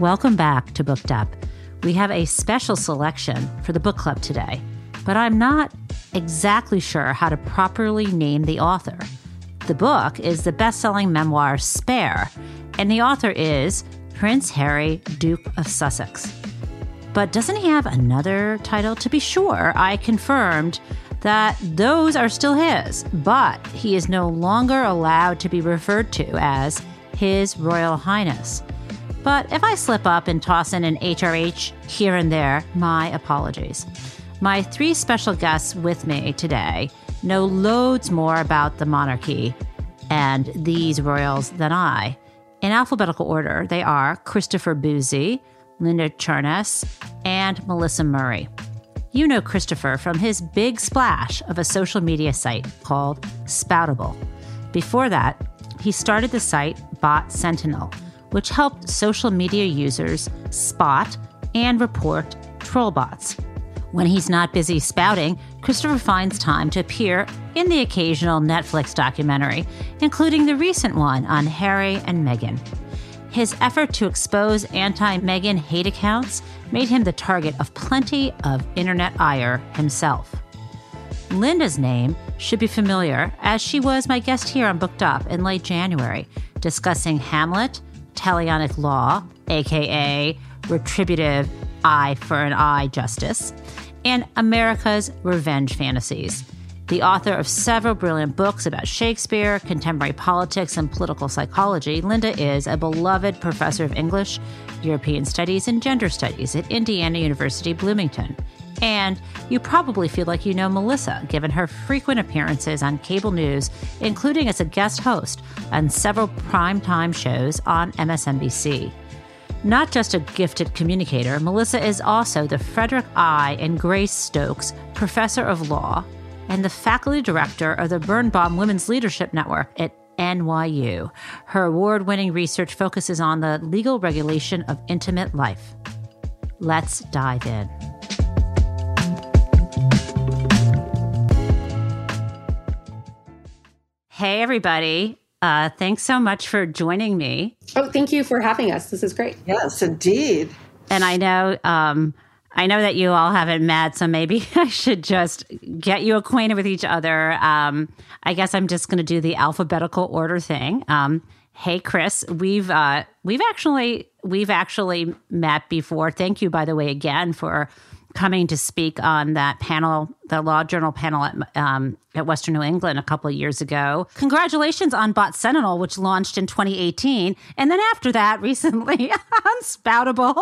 Welcome back to Booked Up. We have a special selection for the book club today, but I'm not exactly sure how to properly name the author. The book is the best-selling memoir Spare, and the author is Prince Harry, Duke of Sussex. But doesn't he have another title? To be sure, I confirmed that those are still his, but he is no longer allowed to be referred to as His Royal Highness. But if I slip up and toss in an HRH here and there, my apologies. My three special guests with me today know loads more about the monarchy and these royals than I. In alphabetical order, they are Christopher Boozy, Linda Charnes, and Melissa Murray. You know Christopher from his big splash of a social media site called Spoutable. Before that, he started the site Bot Sentinel, which helped social media users spot and report troll bots. When he's not busy spouting, Christopher finds time to appear in the occasional Netflix documentary, including the recent one on Harry and Meghan. His effort to expose anti-Meghan hate accounts made him the target of plenty of internet ire himself. Linda's name should be familiar, as she was my guest here on Booked Up in late January, discussing Hamlet, Talionic law, aka retributive eye for an eye justice, and America's revenge fantasies. The author of several brilliant books about Shakespeare, contemporary politics, and political psychology, Linda is a beloved professor of English, European Studies, and Gender Studies at Indiana University, Bloomington. And you probably feel like you know Melissa, given her frequent appearances on cable news, including as a guest host on several primetime shows on MSNBC. Not just a gifted communicator, Melissa is also the Frederick I. and Grace Stokes Professor of Law and the faculty director of the Birnbaum Women's Leadership Network at NYU. Her award-winning research focuses on the legal regulation of intimate life. Let's dive in. Hey, everybody. Thanks so much for joining me. Oh, thank you for having us. This is great. Yes, indeed. And I know that you all haven't met, so maybe I should just get you acquainted with each other. I guess I'm just going to do the alphabetical order thing. Hey, Chris, we've actually met before. Thank you, by the way, again for coming to speak on that panel, the Law Journal panel at Western New England a couple of years ago. Congratulations on Bot Sentinel, which launched in 2018. And then after that, recently on Spoutable.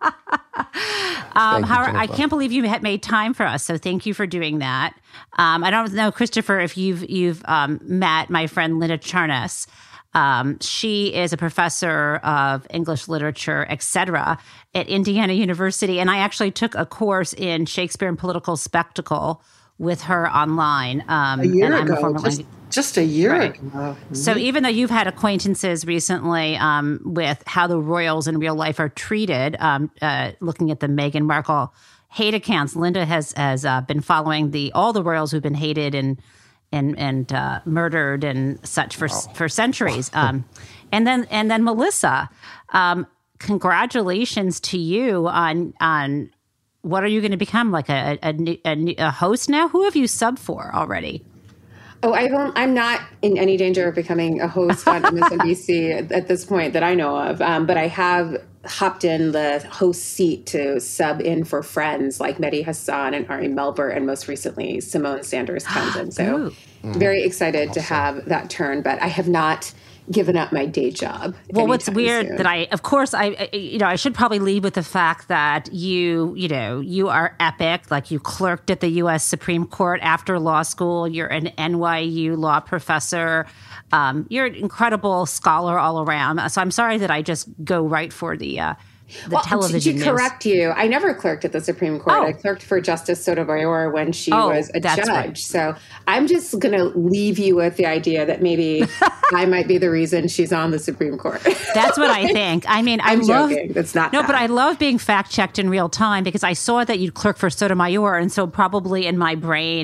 I can't believe you had made time for us. So thank you for doing that. I don't know, Christopher, if you've met my friend Linda Charnes. She is a professor of English literature, etc., at Indiana University. And I actually took a course in Shakespeare and Political Spectacle with her online. A year ago, just a year ago. Mm-hmm. So even though you've had acquaintances recently with how the royals in real life are treated, looking at the Meghan Markle hate accounts, Linda has been following all the royals who've been hated and murdered and such for centuries. And then Melissa, congratulations to you on what are you going to become, like a host now? Who have you subbed for already? Oh, I'm not in any danger of becoming a host on MSNBC at this point that I know of. But I have hopped in the host seat to sub in for friends like Mehdi Hassan and Ari Melber, and most recently Simone Sanders Townsend. So very excited to have that turn, but I have not given up my day job. Well, what's weird soon. That I should probably lead with the fact that you are epic. Like, you clerked at the U.S. Supreme Court after law school. You're an NYU law professor. You're an incredible scholar all around. So I'm sorry that I just go right for the television news. To correct you, I never clerked at the Supreme Court. I clerked for Justice Sotomayor when she was a judge. Right. So I'm just going to leave you with the idea that maybe I might be the reason she's on the Supreme Court. That's what I think. I mean, I'm joking. That's not No, bad. but I love being fact-checked in real time because I saw that you'd clerk for Sotomayor, and so probably in my brain,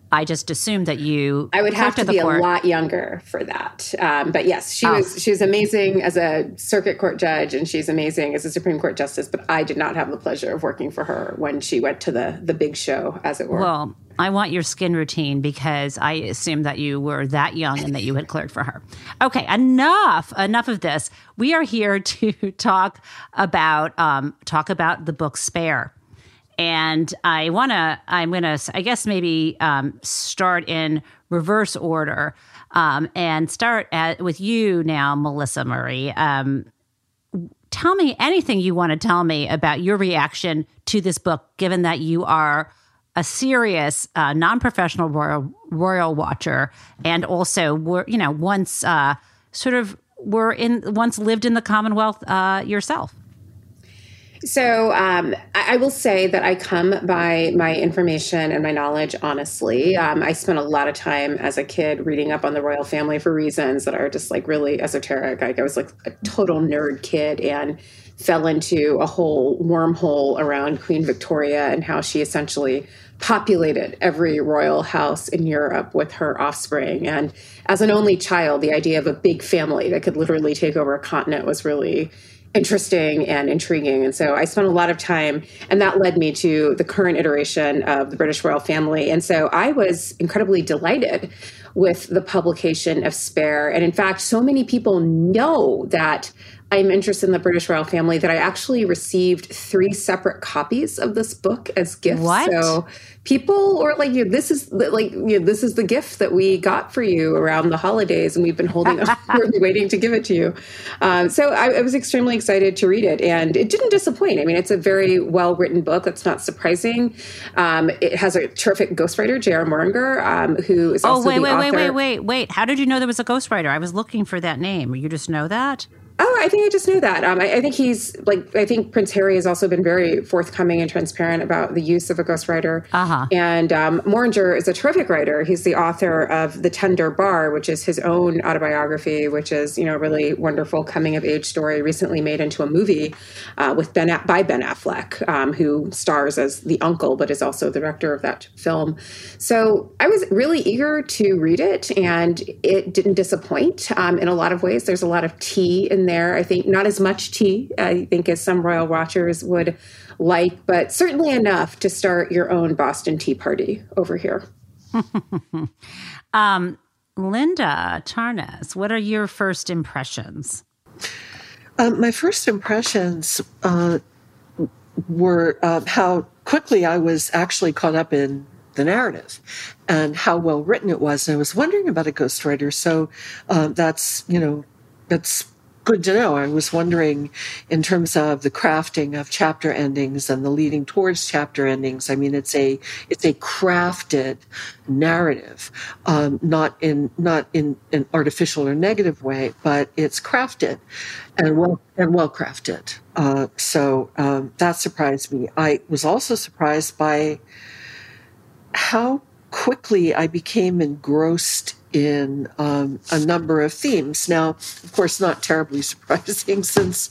I just assumed that you. I would have to be court. a lot younger for that. But yes, she was amazing as a circuit court judge, and she's amazing as a Supreme Court justice. But I did not have the pleasure of working for her when she went to the big show, as it were. Well, I want your skin routine because I assumed that you were that young and that you had clerked for her. Okay, enough of this. We are here to talk about the book Spare. And I'm going to, I guess, maybe start in reverse order and start with you now, Melissa Murray. Tell me anything you want to tell me about your reaction to this book, given that you are a serious non-professional royal watcher and also once lived in the Commonwealth yourself. So I will say that I come by my information and my knowledge honestly. I spent a lot of time as a kid reading up on the royal family for reasons that are just like really esoteric. Like I was like a total nerd kid and fell into a whole wormhole around Queen Victoria and how she essentially populated every royal house in Europe with her offspring. And as an only child, the idea of a big family that could literally take over a continent was really interesting and intriguing. And so I spent a lot of time, and that led me to the current iteration of the British royal family. And so I was incredibly delighted with the publication of Spare. And in fact, so many people know that I'm interested in the British royal family that I actually received 3 separate copies of this book as gifts. What? So people were like, this is the gift that we got for you around the holidays, and we've been holding on, we're waiting to give it to you. So I was extremely excited to read it, and it didn't disappoint. I mean, it's a very well-written book. That's not surprising. It has a terrific ghostwriter, J.R. Moringer, who is also the author. Wait. How did you know there was a ghostwriter? I was looking for that name. You just know that? Oh, I think I just knew that. I think Prince Harry has also been very forthcoming and transparent about the use of a ghostwriter. Uh-huh. And Moringer is a terrific writer. He's the author of The Tender Bar, which is his own autobiography, which is, a really wonderful coming of age story recently made into a movie by Ben Affleck, who stars as the uncle, but is also the director of that film. So I was really eager to read it, and it didn't disappoint in a lot of ways. There's a lot of tea in there. I think not as much tea, I think, as some royal watchers would like, but certainly enough to start your own Boston Tea Party over here. Linda Charnes, what are your first impressions? My first impressions were how quickly I was actually caught up in the narrative and how well written it was. And I was wondering about a ghostwriter. So that's good to know. I was wondering in terms of the crafting of chapter endings and the leading towards chapter endings. I mean, it's a crafted narrative, not in an artificial or negative way, but it's crafted and well crafted. So that surprised me. I was also surprised by how quickly I became engrossed in a number of themes. Now, of course, not terribly surprising since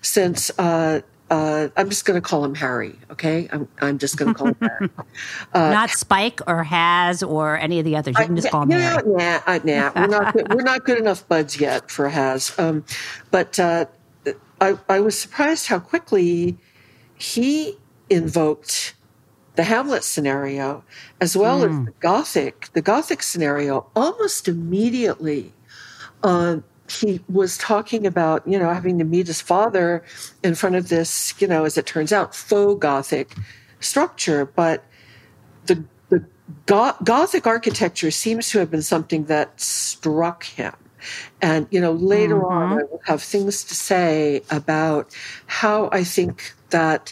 I'm just going to call him Harry. Okay, I'm just going to call him Harry. Not Spike or Has or any of the others. You can just call him Harry. We're not good enough buds yet for Has. But I was surprised how quickly he invoked the Hamlet scenario, as well as the Gothic scenario, almost immediately. He was talking about, having to meet his father in front of this, as it turns out, faux Gothic structure. But the Gothic architecture seems to have been something that struck him. And, later on, I will have things to say about how I think that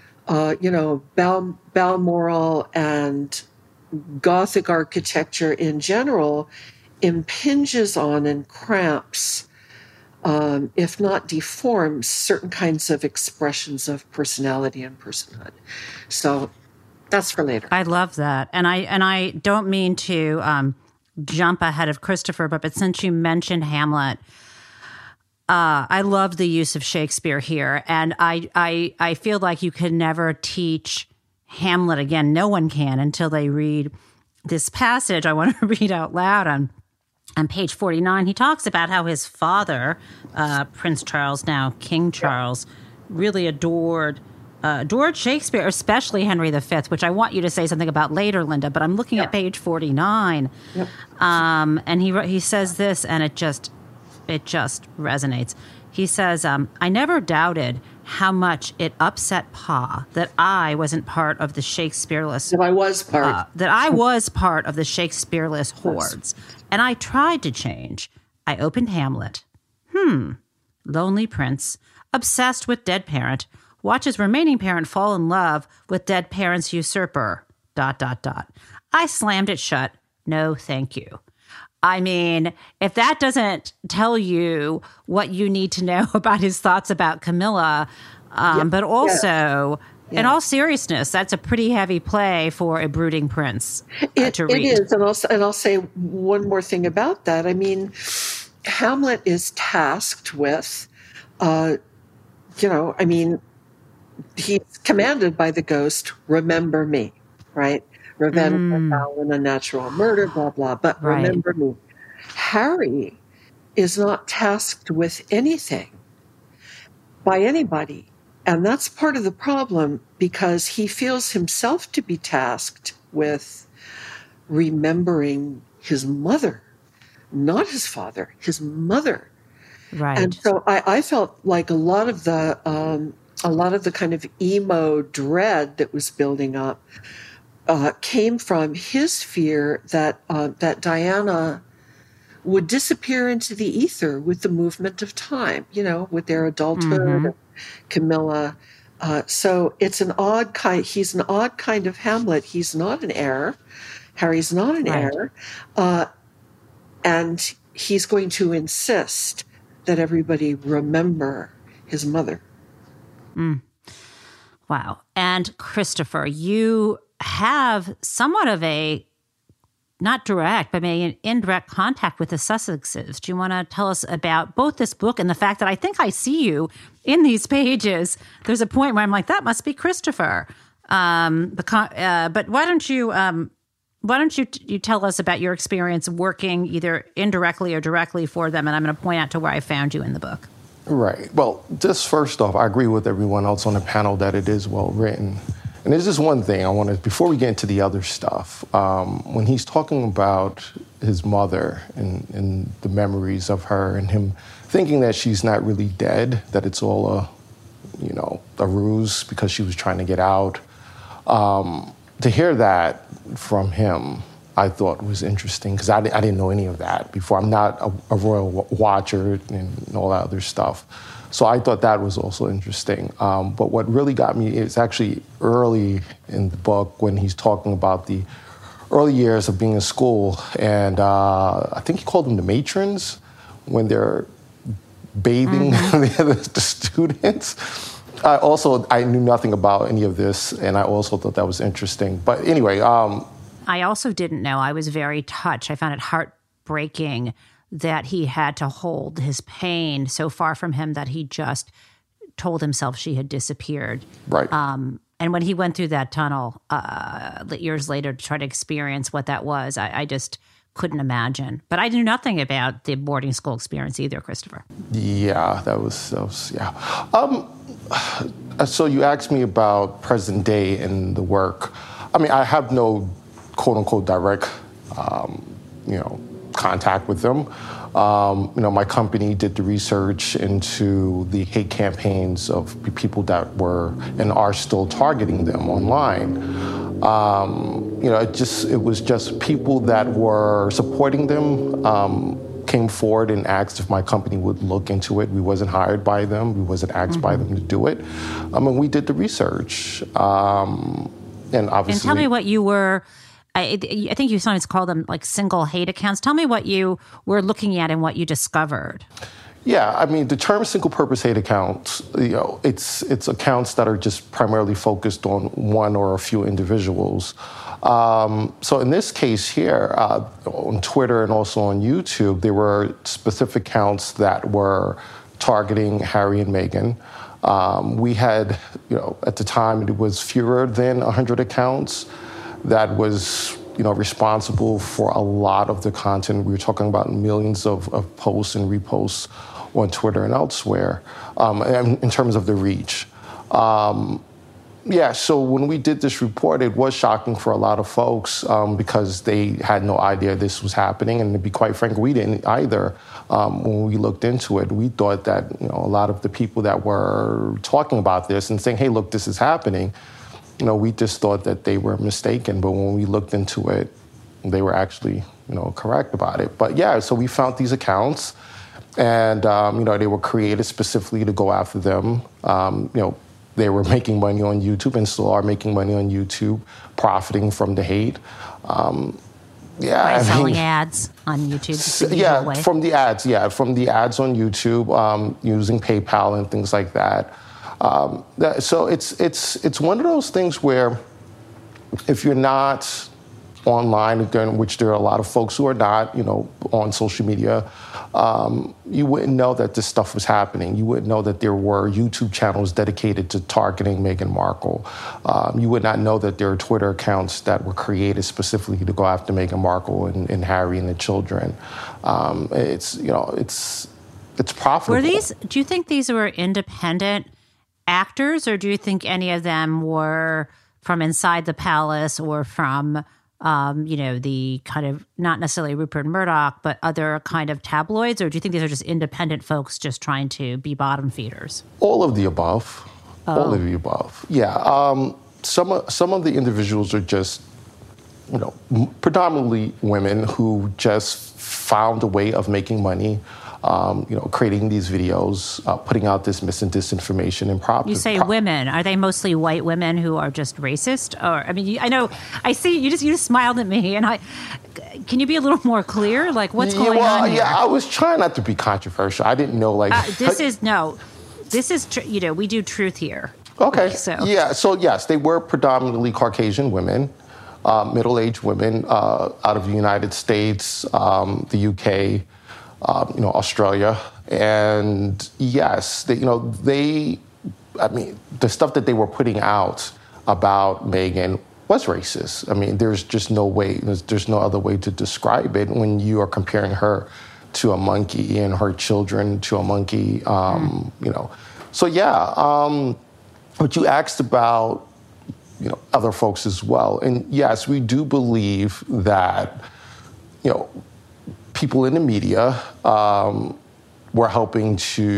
Balmoral and Gothic architecture in general impinges on and cramps, if not deforms, certain kinds of expressions of personality and personhood. So that's for later. I love that. And I don't mean to jump ahead of Christopher, but since you mentioned Hamlet, I love the use of Shakespeare here. And I feel like you can never teach Hamlet again. No one can until they read this passage I want to read out loud on page 49. He talks about how his father, Prince Charles, now King Charles, really adored Shakespeare, especially Henry V, which I want you to say something about later, Linda, but I'm looking at page 49. Yep. And he says this, and it just resonates. He says, I never doubted how much it upset Pa that I wasn't part of the Shakespeareless. That I was part. That I was part of the Shakespeareless hordes. And I tried to change. I opened Hamlet. Lonely prince, obsessed with dead parent, watches remaining parent fall in love with dead parent's usurper. ... I slammed it shut. No, thank you. I mean, if that doesn't tell you what you need to know about his thoughts about Camilla, but also, in all seriousness, that's a pretty heavy play for a brooding prince to read. It is, and I'll say one more thing about that. I mean, Hamlet is tasked with, he's commanded by the ghost, remember me, right? Revenge for foul and unnatural murder, blah, blah, but remember me. Harry is not tasked with anything by anybody. And that's part of the problem, because he feels himself to be tasked with remembering his mother, not his father, his mother. Right. And so I felt like a lot of the kind of emo dread that was building up came from his fear that Diana would disappear into the ether with the movement of time, with their adulthood, Camilla. So it's an odd kind. He's an odd kind of Hamlet. He's not an heir. Harry's not an heir, and he's going to insist that everybody remember his mother. Wow. And Christopher, you have somewhat of a, not direct, but maybe an indirect contact with the Sussexes. Do you want to tell us about both this book and the fact that I think I see you in these pages? There's a point where I'm like, that must be Christopher. But why don't you tell us about your experience working either indirectly or directly for them? And I'm going to point out to where I found you in the book. Right. Well, just first off, I agree with everyone else on the panel that it is well written. And there's just one thing I want to, before we get into the other stuff, when he's talking about his mother and the memories of her and him thinking that she's not really dead, that it's all a ruse because she was trying to get out. To hear that from him, I thought was interesting because I didn't know any of that before. I'm not a royal watcher and all that other stuff. So I thought that was also interesting. But what really got me is actually early in the book when he's talking about the early years of being in school. And I think he called them the matrons when they're bathing the students. I knew nothing about any of this, and I also thought that was interesting. But anyway. I also didn't know. I was very touched. I found it heartbreaking that he had to hold his pain so far from him that he just told himself she had disappeared. Right. And when he went through that tunnel years later to try to experience what that was, I just couldn't imagine. But I knew nothing about the boarding school experience either, Christopher. Yeah, that was yeah. So you asked me about present day and the work. I mean, I have no quote unquote direct, contact with them. My company did the research into the hate campaigns of people that were and are still targeting them online. It was just people that were supporting them came forward and asked if my company would look into it. We wasn't hired by them. We wasn't asked by them to do it. We did the research. And obviously... And tell me what you were... I think you sometimes call them like single hate accounts. Tell me what you were looking at and what you discovered. Yeah, the term single purpose hate accounts, it's accounts that are just primarily focused on one or a few individuals. So in this case here, on Twitter and also on YouTube, there were specific accounts that were targeting Harry and Meghan. We had, at the time, it was fewer than 100 accounts that was responsible for a lot of the content. We were talking about millions of posts and reposts on Twitter and elsewhere in terms of the reach. So when we did this report, it was shocking for a lot of folks because they had no idea this was happening. And to be quite frank, we didn't either. When we looked into it, we thought that a lot of the people that were talking about this and saying, hey, look, this is happening, we just thought that they were mistaken. But when we looked into it, they were actually, correct about it. But so we found these accounts and, they were created specifically to go after them. They were making money on YouTube and still are making money on YouTube, profiting from the hate. Selling ads on YouTube. From the ads. From the ads on YouTube, using PayPal and things like that. So it's one of those things where if you're not online, again, which there are a lot of folks who are not, on social media, you wouldn't know that this stuff was happening. You wouldn't know that there were YouTube channels dedicated to targeting Meghan Markle. You would not know that there are Twitter accounts that were created specifically to go after Meghan Markle and Harry and the children. It's profitable. Do you think these were independent actors, or do you think any of them were from inside the palace or from the kind of, not necessarily Rupert Murdoch, but other kind of tabloids? Or do you think these are just independent folks just trying to be bottom feeders? All of the above. Oh. All of the above. Yeah. Some of the individuals are just, predominantly women who just found a way of making money, creating these videos, putting out this mis and disinformation and You say women. Are they mostly white women who are just racist? Or, I know, I see, you just smiled at me, and can you be a little more clear? Like, what's going on here? I was trying not to be controversial. I didn't know, this is, we do truth here. Okay. So yes, they were predominantly Caucasian women, middle-aged women out of the United States, the UK, Australia. And yes, the stuff that they were putting out about Meghan was racist. There's just no way, there's no other way to describe it when you are comparing her to a monkey and her children to a monkey, So but you asked about, other folks as well. And yes, we do believe that, people in the media were helping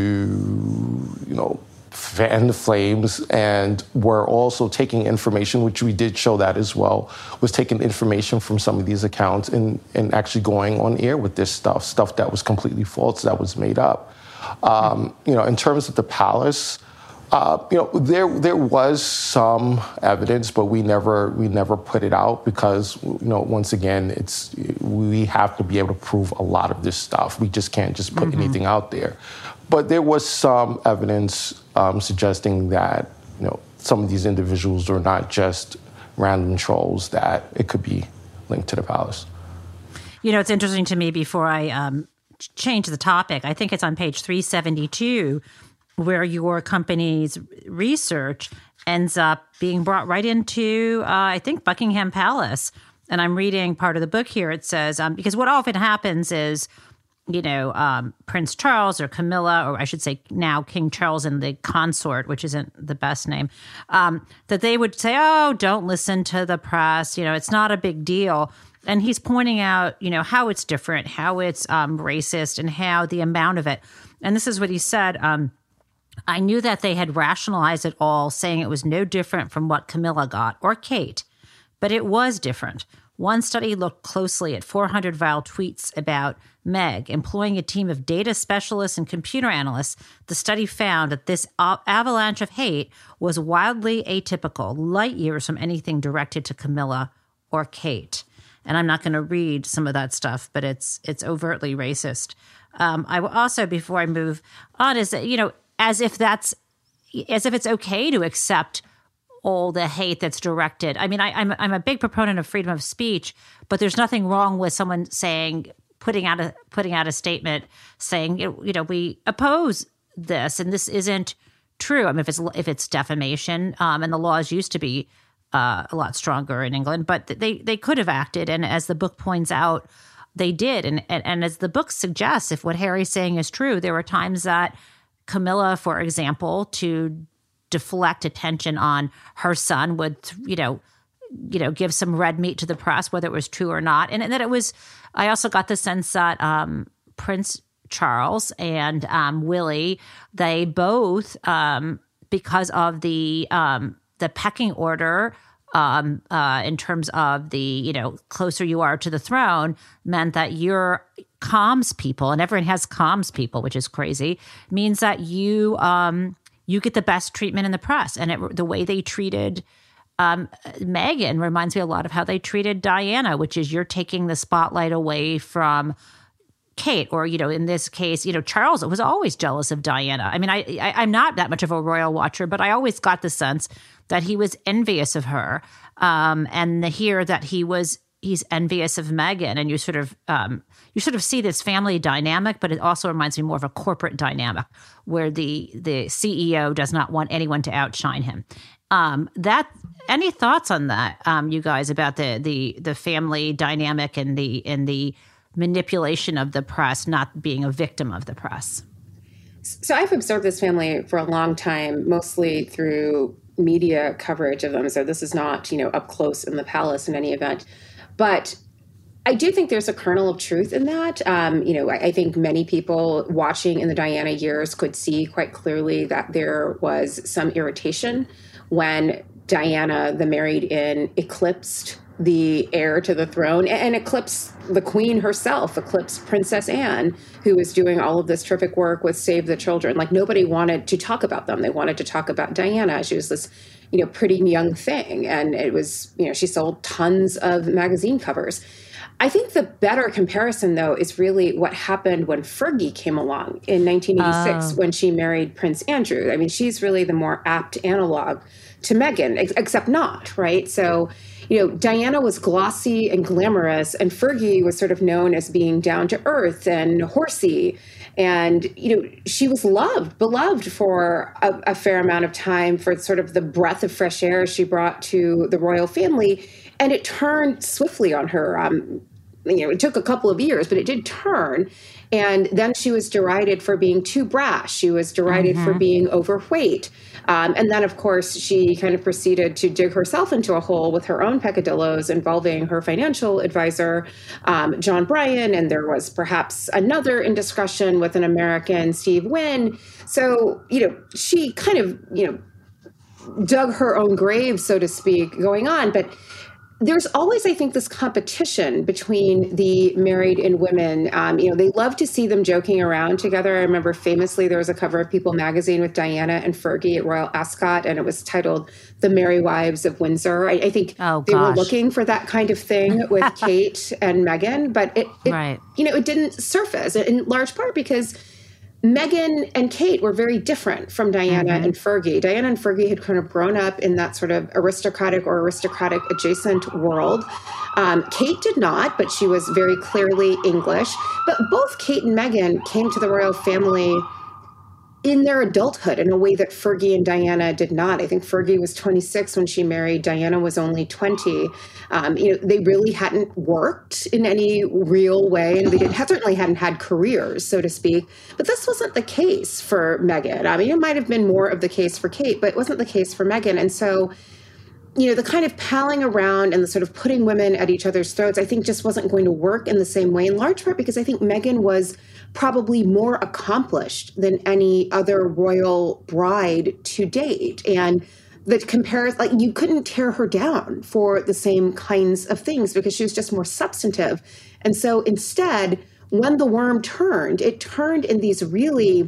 to, fan the flames, and were also taking information, which we did show that as well, was taking information from some of these accounts and actually going on air with this stuff that was completely false, that was made up. In terms of the palace, there was some evidence, but we never put it out because, once again, we have to be able to prove a lot of this stuff. We just can't just put anything out there. But there was some evidence suggesting that, some of these individuals are not just random trolls, that it could be linked to the palace. It's interesting to me, before I change the topic, I think it's on page 372, where your company's research ends up being brought right into, I think, Buckingham Palace. And I'm reading part of the book here. It says, because what often happens is, Prince Charles or Camilla, or I should say now King Charles and the consort, which isn't the best name, that they would say, oh, don't listen to the press. It's not a big deal. And he's pointing out, how it's different, how it's racist, and how the amount of it. And this is what he said. I knew that they had rationalized it all, saying it was no different from what Camilla got, or Kate, but it was different. One study looked closely at 400 vile tweets about Meg. Employing a team of data specialists and computer analysts, the study found that this avalanche of hate was wildly atypical, light years from anything directed to Camilla or Kate. And I'm not going to read some of that stuff, but it's overtly racist. I will also, before I move on, is that, as if it's okay to accept all the hate that's directed. I'm a big proponent of freedom of speech, but there's nothing wrong with someone putting out a statement saying, we oppose this and this isn't true. If it's defamation, and the laws used to be a lot stronger in England, but they could have acted. And as the book points out, they did. And as the book suggests, if what Harry's saying is true, there were times that Camilla, for example, to deflect attention on her son would, give some red meat to the press, whether it was true or not. And that it was, I also got the sense that Prince Charles and Willie, they both, because of the pecking order, in terms of the, closer you are to the throne, meant that you're comms people, and everyone has comms people, which is crazy, means that you get the best treatment in the press. And the way they treated Meghan reminds me a lot of how they treated Diana, which is you're taking the spotlight away from Kate, or, in this case, Charles was always jealous of Diana. I mean, I'm not that much of a royal watcher, but I always got the sense that he was envious of her. And here that he's envious of Meghan, and you sort of see this family dynamic, but it also reminds me more of a corporate dynamic where the CEO does not want anyone to outshine him. Any thoughts on that, you guys, about the family dynamic and the manipulation of the press, not being a victim of the press? So I've observed this family for a long time, mostly through media coverage of them. So this is not, up close in the palace in any event. But I do think there's a kernel of truth in that. I think many people watching in the Diana years could see quite clearly that there was some irritation when Diana, the married-in, eclipsed the heir to the throne and eclipsed the queen herself, eclipsed Princess Anne, who was doing all of this terrific work with Save the Children. Like, nobody wanted to talk about them. They wanted to talk about Diana. She was this, pretty young thing. And it was, she sold tons of magazine covers. I think the better comparison, though, is really what happened when Fergie came along in 1986 when she married Prince Andrew. I mean, she's really the more apt analog to Meghan, except not, right? So, Diana was glossy and glamorous, and Fergie was sort of known as being down to earth and horsey. And, she was beloved for a fair amount of time for sort of the breath of fresh air she brought to the royal family. And it turned swiftly on her. It took a couple of years, but it did turn. And then she was derided for being too brash. She was derided for being overweight. And then, of course, she kind of proceeded to dig herself into a hole with her own peccadillos involving her financial advisor, John Bryan. And there was perhaps another indiscretion with an American, Steve Wynn. So, she kind of, dug her own grave, so to speak, going on. But there's always, I think, this competition between the married-in women. They love to see them joking around together. I remember famously there was a cover of People magazine with Diana and Fergie at Royal Ascot, and it was titled "The Merry Wives of Windsor." I think they were looking for that kind of thing with Kate and Meghan, but it didn't surface, in large part because Meghan and Kate were very different from Diana and Fergie. Diana and Fergie had kind of grown up in that sort of aristocratic or aristocratic adjacent world. Kate did not, but she was very clearly English. But both Kate and Meghan came to the royal family in their adulthood in a way that Fergie and Diana did not. I think Fergie was 26 when she married. Diana was only 20. They really hadn't worked in any real way, and they certainly hadn't had careers, so to speak. But this wasn't the case for Meghan. I mean, it might have been more of the case for Kate, but it wasn't the case for Meghan. And so, the kind of palling around and the sort of putting women at each other's throats, I think just wasn't going to work in the same way, in large part because I think Meghan was probably more accomplished than any other royal bride to date. And that compares, you couldn't tear her down for the same kinds of things because she was just more substantive. And so instead, when the worm turned, it turned in these really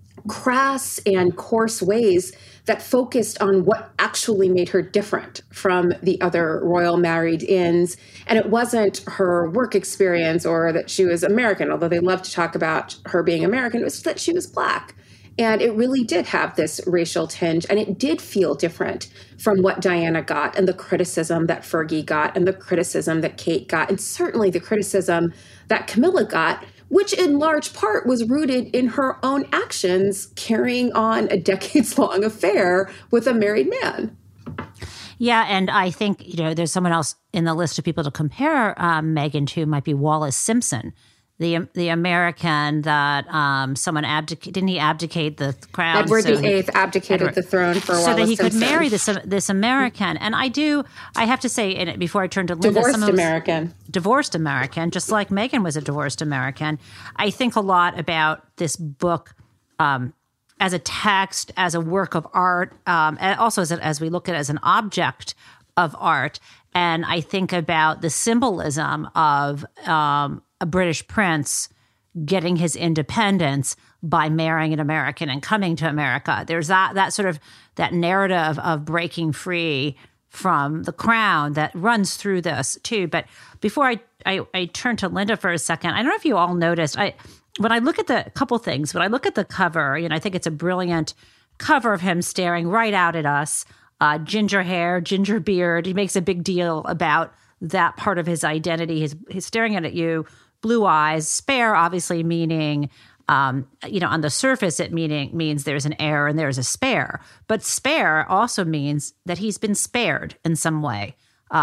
crass and coarse ways that focused on what actually made her different from the other royal married-ins. And it wasn't her work experience or that she was American, although they love to talk about her being American. It was that she was Black. And it really did have this racial tinge, and it did feel different from what Diana got and the criticism that Fergie got and the criticism that Kate got, and certainly the criticism that Camilla got, which in large part was rooted in her own actions carrying on a decades-long affair with a married man. Yeah, and I think, there's someone else in the list of people to compare Meghan to might be Wallace Simpson, the American that someone abdicated. Didn't he abdicate the crown? Edward VIII abdicated the throne for Wallace so that he Simpson. could marry this American. And I have to say, in it before I turn to Linda, divorced American, just like Meghan was a divorced American. I think a lot about this book as a text, as a work of art, and also as we look at it as an object of art. And I think about the symbolism of a British prince getting his independence by marrying an American and coming to America. There's that sort of that narrative of breaking free from the crown that runs through this too. But before I turn to Linda for a second, I don't know if you all noticed, when I look at the couple things, when I look at the cover, I think it's a brilliant cover of him staring right out at us, ginger hair, ginger beard. He makes a big deal about that part of his identity. He's staring at you, blue eyes, spare, obviously meaning, on the surface, it means there's an heir and there's a spare. But spare also means that he's been spared in some way.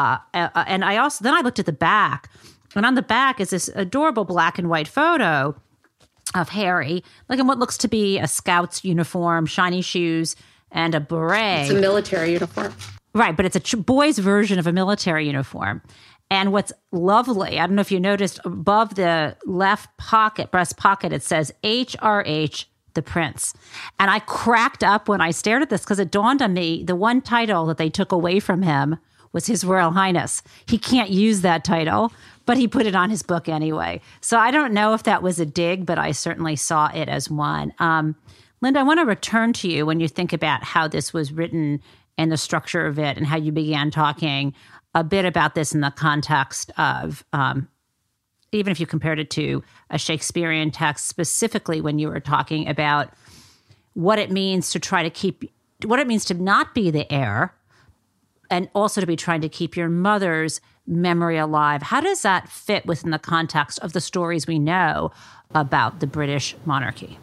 And I looked at the back, and on the back is this adorable black and white photo of Harry, like in what looks to be a scout's uniform, shiny shoes, and a beret. It's a military uniform. Right, but it's a boy's version of a military uniform. And what's lovely, I don't know if you noticed, above the left breast pocket, it says HRH, the Prince. And I cracked up when I stared at this because it dawned on me the one title that they took away from him was His Royal Highness. He can't use that title, but he put it on his book anyway. So I don't know if that was a dig, but I certainly saw it as one. Linda, I want to return to you when you think about how this was written and the structure of it and how you began talking a bit about this in the context of, even if you compared it to a Shakespearean text, specifically when you were talking about what it means what it means to not be the heir, and also to be trying to keep your mother's memory alive. How does that fit within the context of the stories we know about the British monarchy?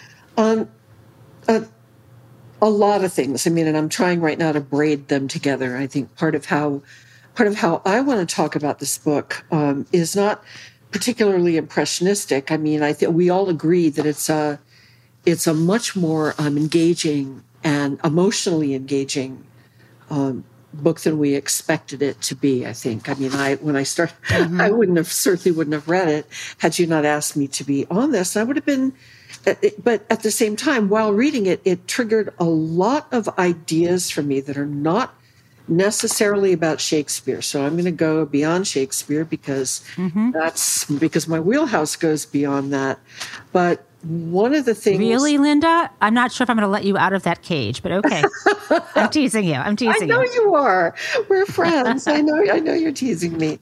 A lot of things. I mean, and I'm trying right now to braid them together. I think part of how I want to talk about this book is not particularly impressionistic. I mean, I think we all agree that it's a much more engaging and emotionally engaging book than we expected it to be. I think. I mean, when I started, I certainly wouldn't have read it had you not asked me to be on this. I would have been. But at the same time, while reading it, it triggered a lot of ideas for me that are not necessarily about Shakespeare. So I'm going to go beyond Shakespeare because that's because my wheelhouse goes beyond that. But one of the things... Really, Linda? I'm not sure if I'm going to let you out of that cage, but okay. I'm teasing you. I know you are. We're friends. I know you're teasing me.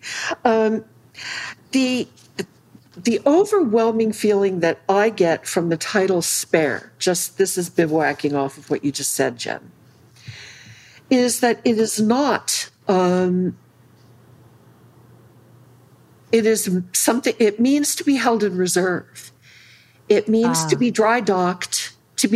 The overwhelming feeling that I get from the title Spare, this is bivouacking off of what you just said, Jen, is that it is not, it is something, it means to be held in reserve. It means to be dry docked,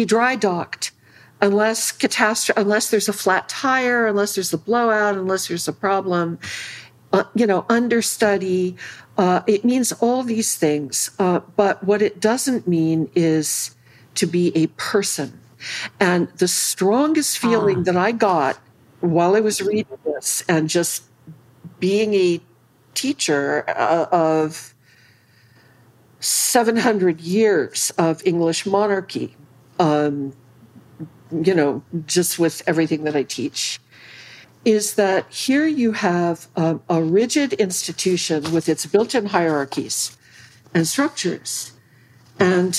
unless there's a flat tire, unless there's a blowout, unless there's a problem, understudy. It means all these things, but what it doesn't mean is to be a person. And the strongest feeling that I got while I was reading this and just being a teacher of 700 years of English monarchy, just with everything that I teach, is that here you have a rigid institution with its built-in hierarchies and structures, and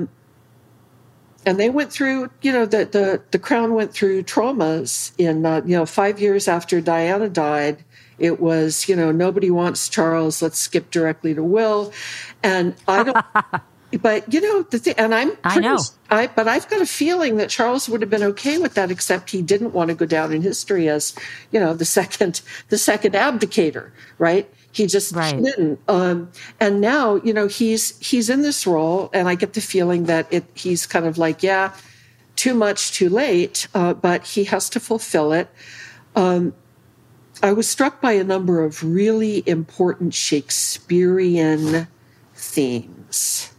they went through, the crown went through traumas in 5 years after Diana died. It was, nobody wants Charles. Let's skip directly to Will, and I don't. But the thing, and but I've got a feeling that Charles would have been okay with that, except he didn't want to go down in history as, the second abdicator, right? He just didn't. And now, he's in this role, and I get the feeling that he's kind of like, too much, too late, but he has to fulfill it. I was struck by a number of really important Shakespearean themes.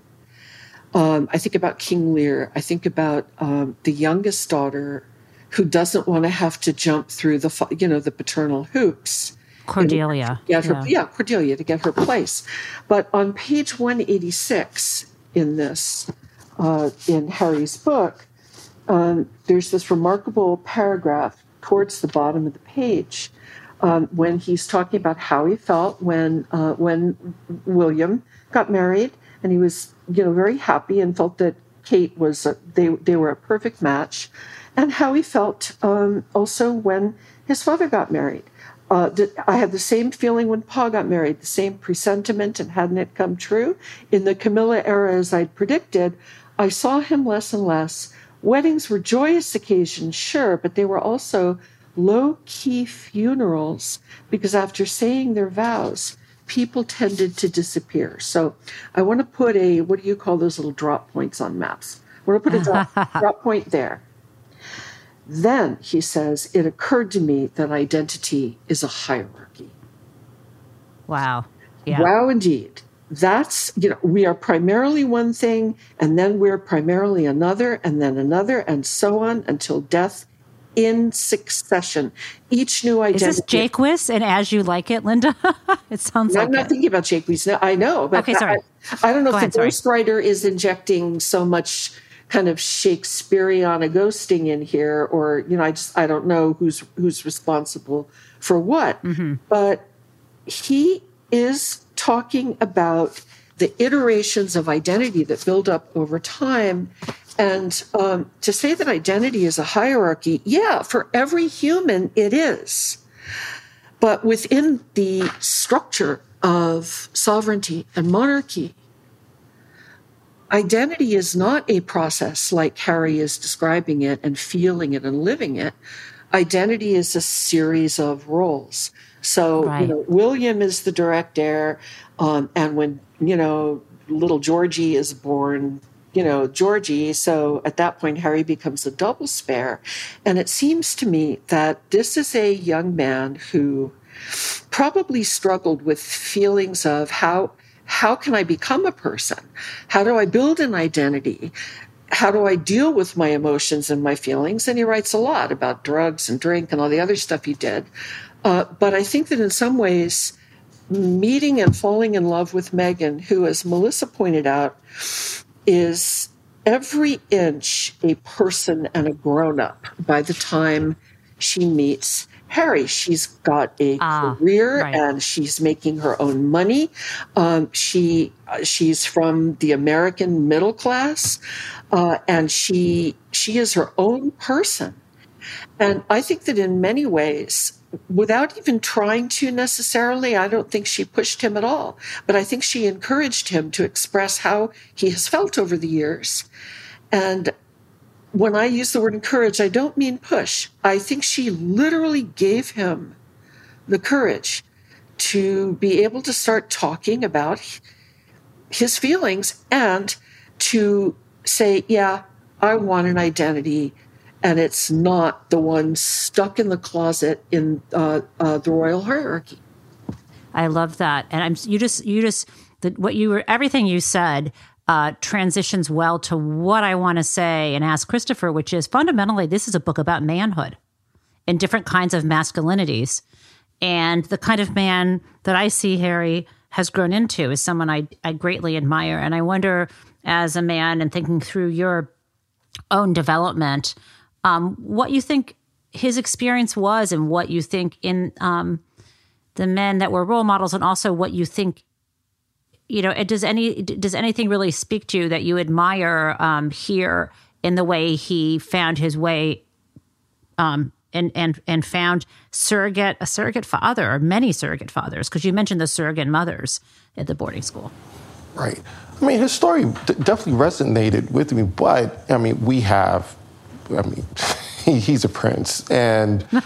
I think about King Lear. I think about the youngest daughter who doesn't want to have to jump through the paternal hoops. Cordelia. Cordelia, to get her place. But on page 186 in this, in Harry's book, there's this remarkable paragraph towards the bottom of the page when he's talking about how he felt when William got married, and he was, very happy and felt that Kate was they were a perfect match, and how he felt also when his father got married. I had the same feeling when Pa got married, the same presentiment, and hadn't it come true? In the Camilla era, as I'd predicted, I saw him less and less. Weddings were joyous occasions, sure, but they were also low-key funerals because after saying their vows, people tended to disappear. So I want to put what do you call those little drop points on maps? I want to put a drop point there. Then, he says, it occurred to me that identity is a hierarchy. Wow. Yeah. Wow, indeed. That's, we are primarily one thing, and then we're primarily another, and then another, and so on until death in succession. Each new identity. Is this Jaques and As You Like It, Linda? It sounds like I'm not thinking about Jaques. No, I know. But okay, sorry. I don't know if the ghostwriter is injecting so much kind of Shakespearean ghosting in here, or I don't know who's responsible for what. Mm-hmm. But he is talking about the iterations of identity that build up over time, and to say that identity is a hierarchy, yeah, for every human it is, but within the structure of sovereignty and monarchy, identity is not a process like Harry is describing it and feeling it and living it. Identity is a series of roles. So, right. William is the direct heir, and when, little Georgie is born, Georgie, so at that point, Harry becomes a double spare. And it seems to me that this is a young man who probably struggled with feelings of how can I become a person? How do I build an identity? How do I deal with my emotions and my feelings? And he writes a lot about drugs and drink and all the other stuff he did. But I think that in some ways, meeting and falling in love with Megan, who, as Melissa pointed out, is every inch a person and a grown-up by the time she meets Harry. She's got a career, right, and she's making her own money. She's from the American middle class, and she is her own person. And I think that in many ways, without even trying to necessarily, I don't think she pushed him at all, but I think she encouraged him to express how he has felt over the years. And when I use the word encourage, I don't mean push. I think she literally gave him the courage to be able to start talking about his feelings and to say, yeah, I want an identity, and it's not the one stuck in the closet in the royal hierarchy. I love that. And everything you said transitions well to what I want to say and ask Christopher, which is fundamentally, this is a book about manhood and different kinds of masculinities. And the kind of man that I see Harry has grown into is someone I greatly admire. And I wonder, as a man and thinking through your own development, what you think his experience was and what you think in the men that were role models, and also what you think, does anything really speak to you that you admire here in the way he found his way and found a surrogate father, or many surrogate fathers, because you mentioned the surrogate mothers at the boarding school. Right. I mean, his story definitely resonated with me, but he's a prince, and yeah.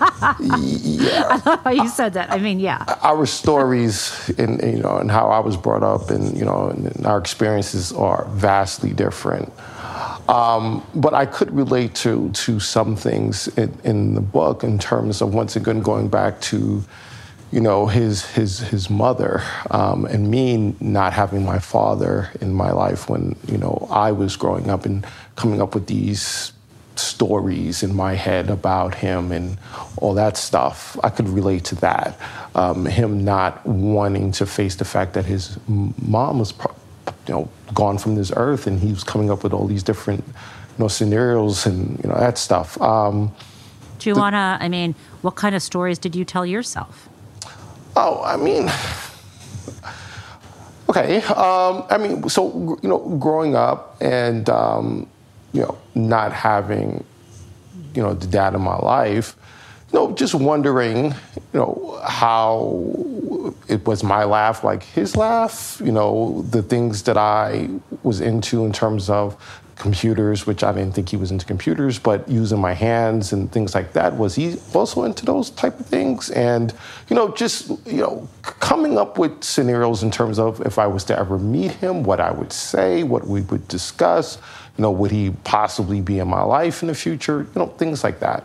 I love how you said that. I mean, yeah. Our stories and how I was brought up and our experiences are vastly different. But I could relate to some things in the book in terms of, once again, going back to, his mother, and me not having my father in my life when, I was growing up, and coming up with these stories in my head about him and all that stuff. I could relate to that. Him not wanting to face the fact that his mom was, gone from this earth, and he was coming up with all these different, scenarios and, that stuff. Do you want to, what kind of stories did you tell yourself? Oh, okay. So, growing up and, not having, the dad in my life, just wondering, how it was my laugh like his laugh, the things that I was into in terms of computers, which I didn't think he was into computers, but using my hands and things like that. Was he also into those type of things? And, coming up with scenarios in terms of, if I was to ever meet him, what I would say, what we would discuss, would he possibly be in my life in the future? Things like that.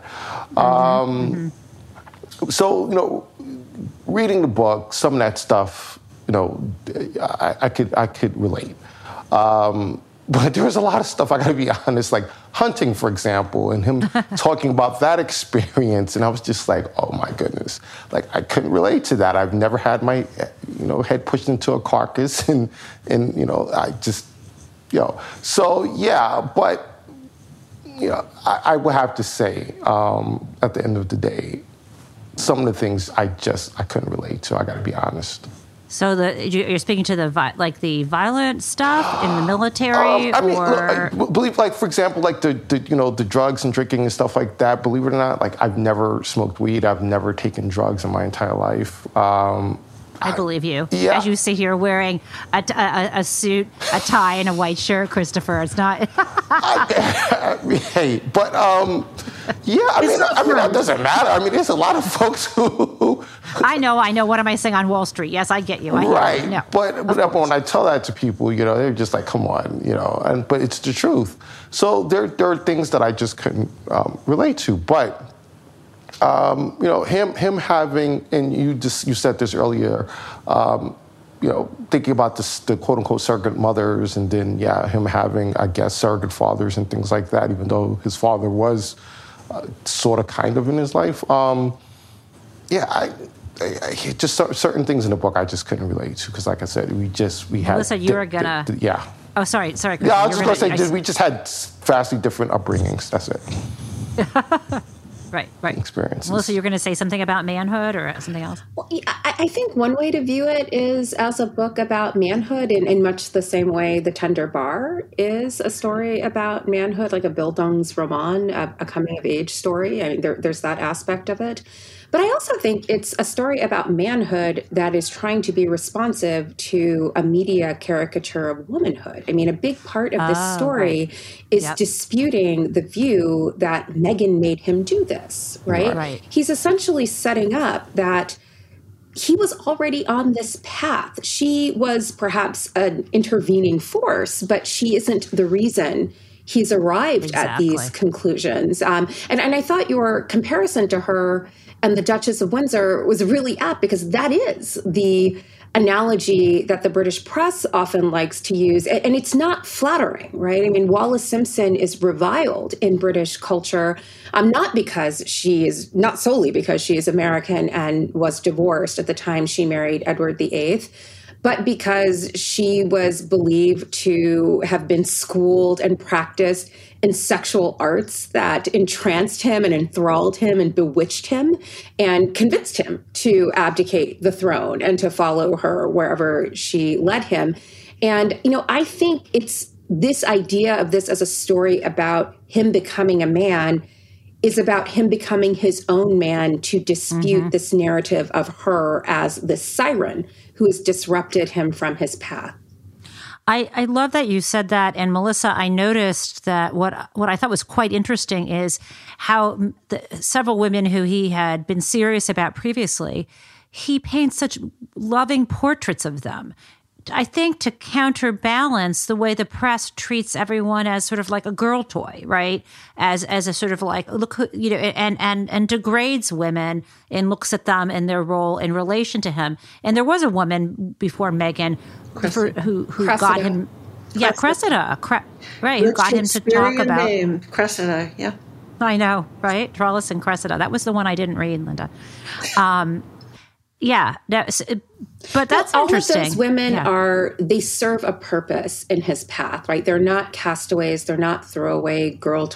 So, reading the book, some of that stuff, I could relate. But there was a lot of stuff, I gotta be honest, like hunting, for example, and him talking about that experience. And I was just like, oh my goodness. Like, I couldn't relate to that. I've never had my, head pushed into a carcass and I just, So, yeah, but, I would have to say, at the end of the day, some of the things I couldn't relate to, I gotta be honest. So you're speaking to the violent stuff in the military, believe, like, for example, like the drugs and drinking and stuff like that. Believe it or not, like, I've never smoked weed. I've never taken drugs in my entire life. I believe you. Yeah. As you sit here wearing a suit, a tie, and a white shirt, Christopher. It's not. Hey, but it doesn't matter. There's a lot of folks who. I know. What am I saying on Wall Street? Yes, I get you. Right. No. But when I tell that to people, they're just like, come on, but it's the truth. So there are things that I just couldn't relate to, but. Him having, and you said this earlier, thinking about the quote unquote surrogate mothers, and then him having, I guess, surrogate fathers and things like that, even though his father was sort of kind of in his life. I just certain things in the book I just couldn't relate to, because, like I said, we had. Melissa, you were gonna. Yeah. Oh, sorry. Yeah, I was just gonna say we just had vastly different upbringings. That's it. Right. Experiences. Melissa, you're going to say something about manhood or something else? Well, I think one way to view it is as a book about manhood, in much the same way The Tender Bar is a story about manhood, like a Bildungsroman, a coming-of-age story. There's that aspect of it. But I also think it's a story about manhood that is trying to be responsive to a media caricature of womanhood. A big part of this story is disputing the view that Meghan made him do this, right? Right. He's essentially setting up that he was already on this path. She was perhaps an intervening force, but she isn't the reason he's arrived at these conclusions. And I thought your comparison to her and the Duchess of Windsor was really apt, because that is the analogy that the British press often likes to use. And it's not flattering, right? Wallis Simpson is reviled in British culture, not solely because she is American and was divorced at the time she married Edward VIII, but because she was believed to have been schooled and practiced in sexual arts that entranced him and enthralled him and bewitched him and convinced him to abdicate the throne and to follow her wherever she led him. And, I think it's this idea of this as a story about him becoming a man is about him becoming his own man to dispute this narrative of her as the siren who has disrupted him from his path. I love that you said that. And Melissa, I noticed that what I thought was quite interesting is how several women who he had been serious about previously, he paints such loving portraits of them. I think to counterbalance the way the press treats everyone as sort of like a girl toy, right? As a sort of like, look, and degrades women and looks at them and their role in relation to him. And there was a woman before Meghan who got him. Yeah, Cressida, right? Who got him to talk about name, Cressida. Yeah, I know, right? Trellis and Cressida. That was the one I didn't read, Linda. Yeah, but that's interesting. All of those women they serve a purpose in his path, right? They're not castaways. They're not throwaway girl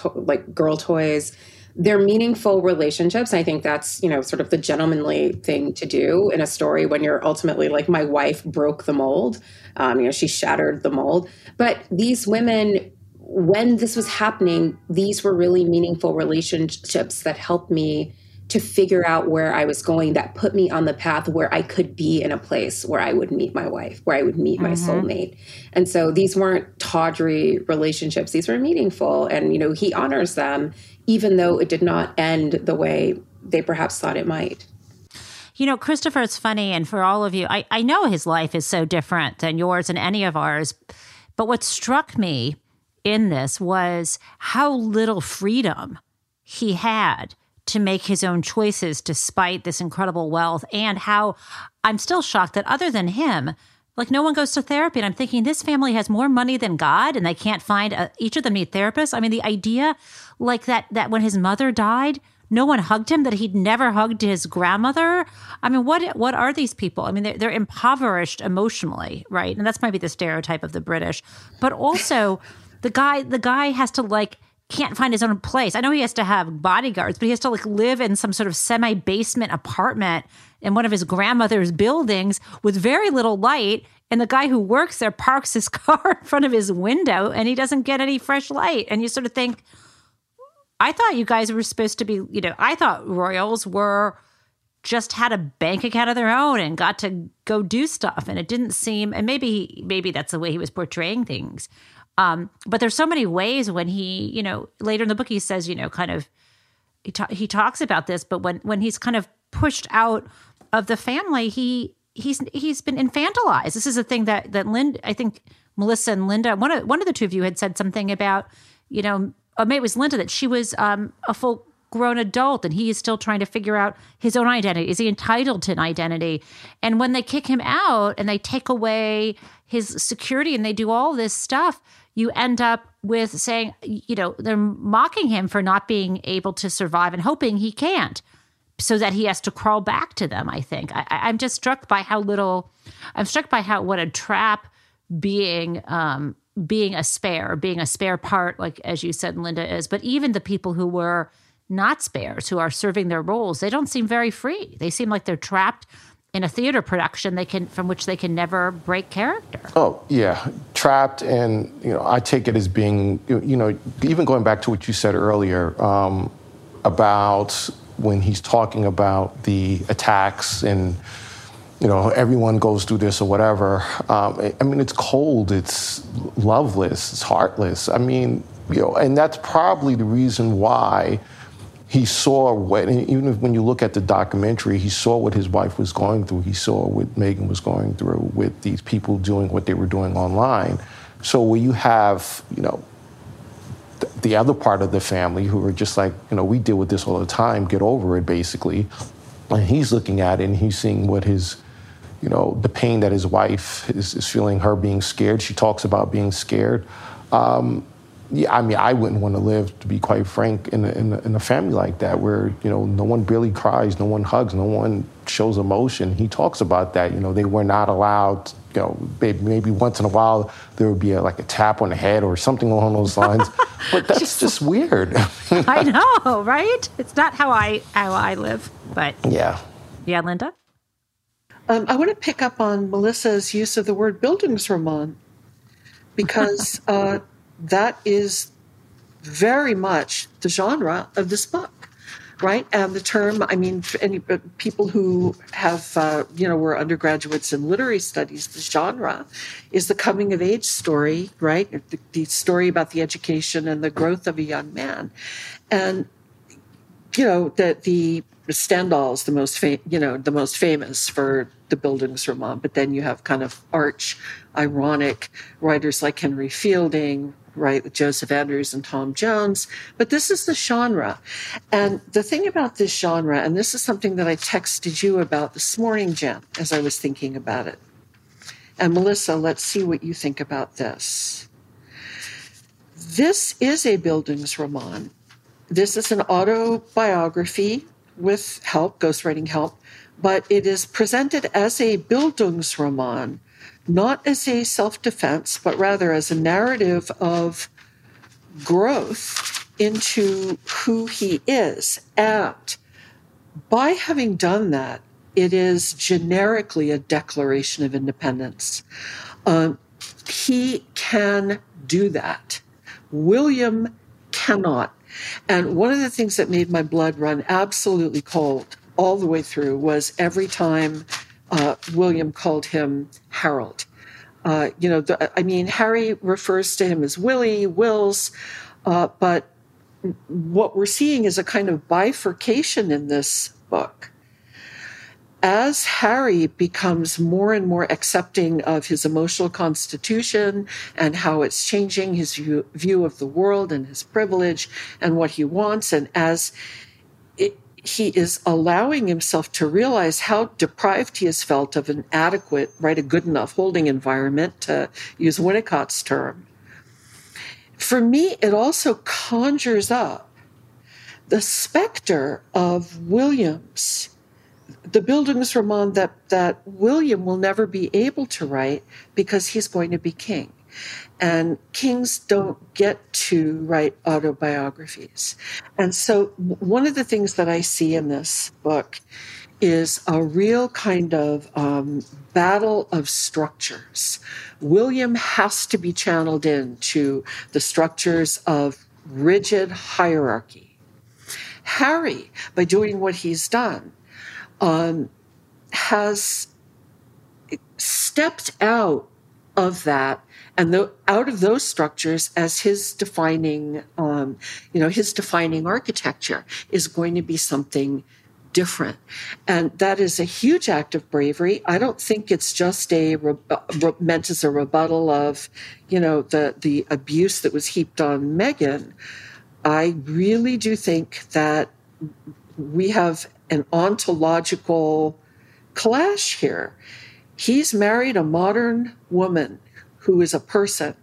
toys. They're meaningful relationships. I think that's, sort of the gentlemanly thing to do in a story when you're ultimately like, my wife broke the mold. She shattered the mold. But these women, when this was happening, these were really meaningful relationships that helped me to figure out where I was going, that put me on the path where I could be in a place where I would meet my wife, where I would meet my soulmate. And so these weren't tawdry relationships. These were meaningful. And, he honors them, even though it did not end the way they perhaps thought it might. Christopher, it's funny. And for all of you, I know his life is so different than yours and any of ours. But what struck me in this was how little freedom he had to make his own choices despite this incredible wealth, and how I'm still shocked that other than him, like, no one goes to therapy. And I'm thinking, this family has more money than God and they can't find each of them need therapists. I mean, the idea like that when his mother died, no one hugged him, that he'd never hugged his grandmother. I mean, what are these people? I mean, they're impoverished emotionally, right? And that's maybe the stereotype of the British, but also the guy has to can't find his own place. I know he has to have bodyguards, but he has to live in some sort of semi-basement apartment in one of his grandmother's buildings with very little light. And the guy who works there parks his car in front of his window and he doesn't get any fresh light. And you sort of think, I thought you guys were supposed to be, I thought royals just had a bank account of their own and got to go do stuff. And it didn't seem, and maybe that's the way he was portraying things. But there's so many ways when he, later in the book, he says, kind of, he talks about this, but when he's kind of pushed out of the family, he's been infantilized. This is a thing that Linda, I think Melissa and Linda, one of the two of you had said something about, maybe it was Linda, that she was a full grown adult and he is still trying to figure out his own identity. Is he entitled to an identity? And when they kick him out and they take away his security and they do all this stuff, you end up with saying, they're mocking him for not being able to survive and hoping he can't, so that he has to crawl back to them, I think. I'm just struck by what a trap being a spare part, like as you said, Linda, is. But even the people who were not spares, who are serving their roles, they don't seem very free. They seem like they're trapped in a theater production from which they can never break character. Oh, yeah, trapped. And, I take it as being, even going back to what you said earlier about when he's talking about the attacks and, everyone goes through this or whatever. It's cold, it's loveless, it's heartless. And that's probably the reason why he saw even when you look at the documentary, he saw what his wife was going through. He saw what Meghan was going through with these people doing what they were doing online. So where you have, the other part of the family who are just like, we deal with this all the time, get over it, basically. And he's looking at it and he's seeing what his, the pain that his wife is feeling, her being scared. She talks about being scared. I wouldn't want to live, to be quite frank, in a family like that where, no one really cries, no one hugs, no one shows emotion. He talks about that, they were not allowed, maybe once in a while there would be a tap on the head or something along those lines. But that's just weird. I know, right? It's not how I live, but yeah. Yeah, Linda? I want to pick up on Melissa's use of the word Bildungsroman, because that is very much the genre of this book, right? And the term, for any people who have, were undergraduates in literary studies, the genre is the coming of age story, right? The story about the education and the growth of a young man. And, the Stendhal's the most famous for the Bildungsroman, but then you have kind of arch, ironic writers like Henry Fielding, right, with Joseph Andrews and Tom Jones. But this is the genre. And the thing about this genre, and this is something that I texted you about this morning, Jen, as I was thinking about it. And Melissa, let's see what you think about this. This is a Bildungsroman. This is an autobiography with help, ghostwriting help, but it is presented as a Bildungsroman, not as a self-defense, but rather as a narrative of growth into who he is. And by having done that, it is generically a declaration of independence. He can do that. William cannot. And one of the things that made my blood run absolutely cold all the way through was every time William called him Harold. Harry refers to him as Willie, Wills, but what we're seeing is a kind of bifurcation in this book. As Harry becomes more and more accepting of his emotional constitution and how it's changing his view of the world and his privilege and what he wants, and as he is allowing himself to realize how deprived he has felt of an adequate, right, a good enough holding environment, to use Winnicott's term. For me, it also conjures up the specter of William's, the Bildungsroman that William will never be able to write because he's going to be king. And kings don't get to write autobiographies. And so one of the things that I see in this book is a real kind of battle of structures. William has to be channeled into the structures of rigid hierarchy. Harry, by doing what he's done, has stepped out of that and out of those structures as his defining architecture is going to be something different. And that is a huge act of bravery. I don't think it's just meant as a rebuttal of, the abuse that was heaped on Meghan. I really do think that we have an ontological clash here. He's married a modern woman who is a person,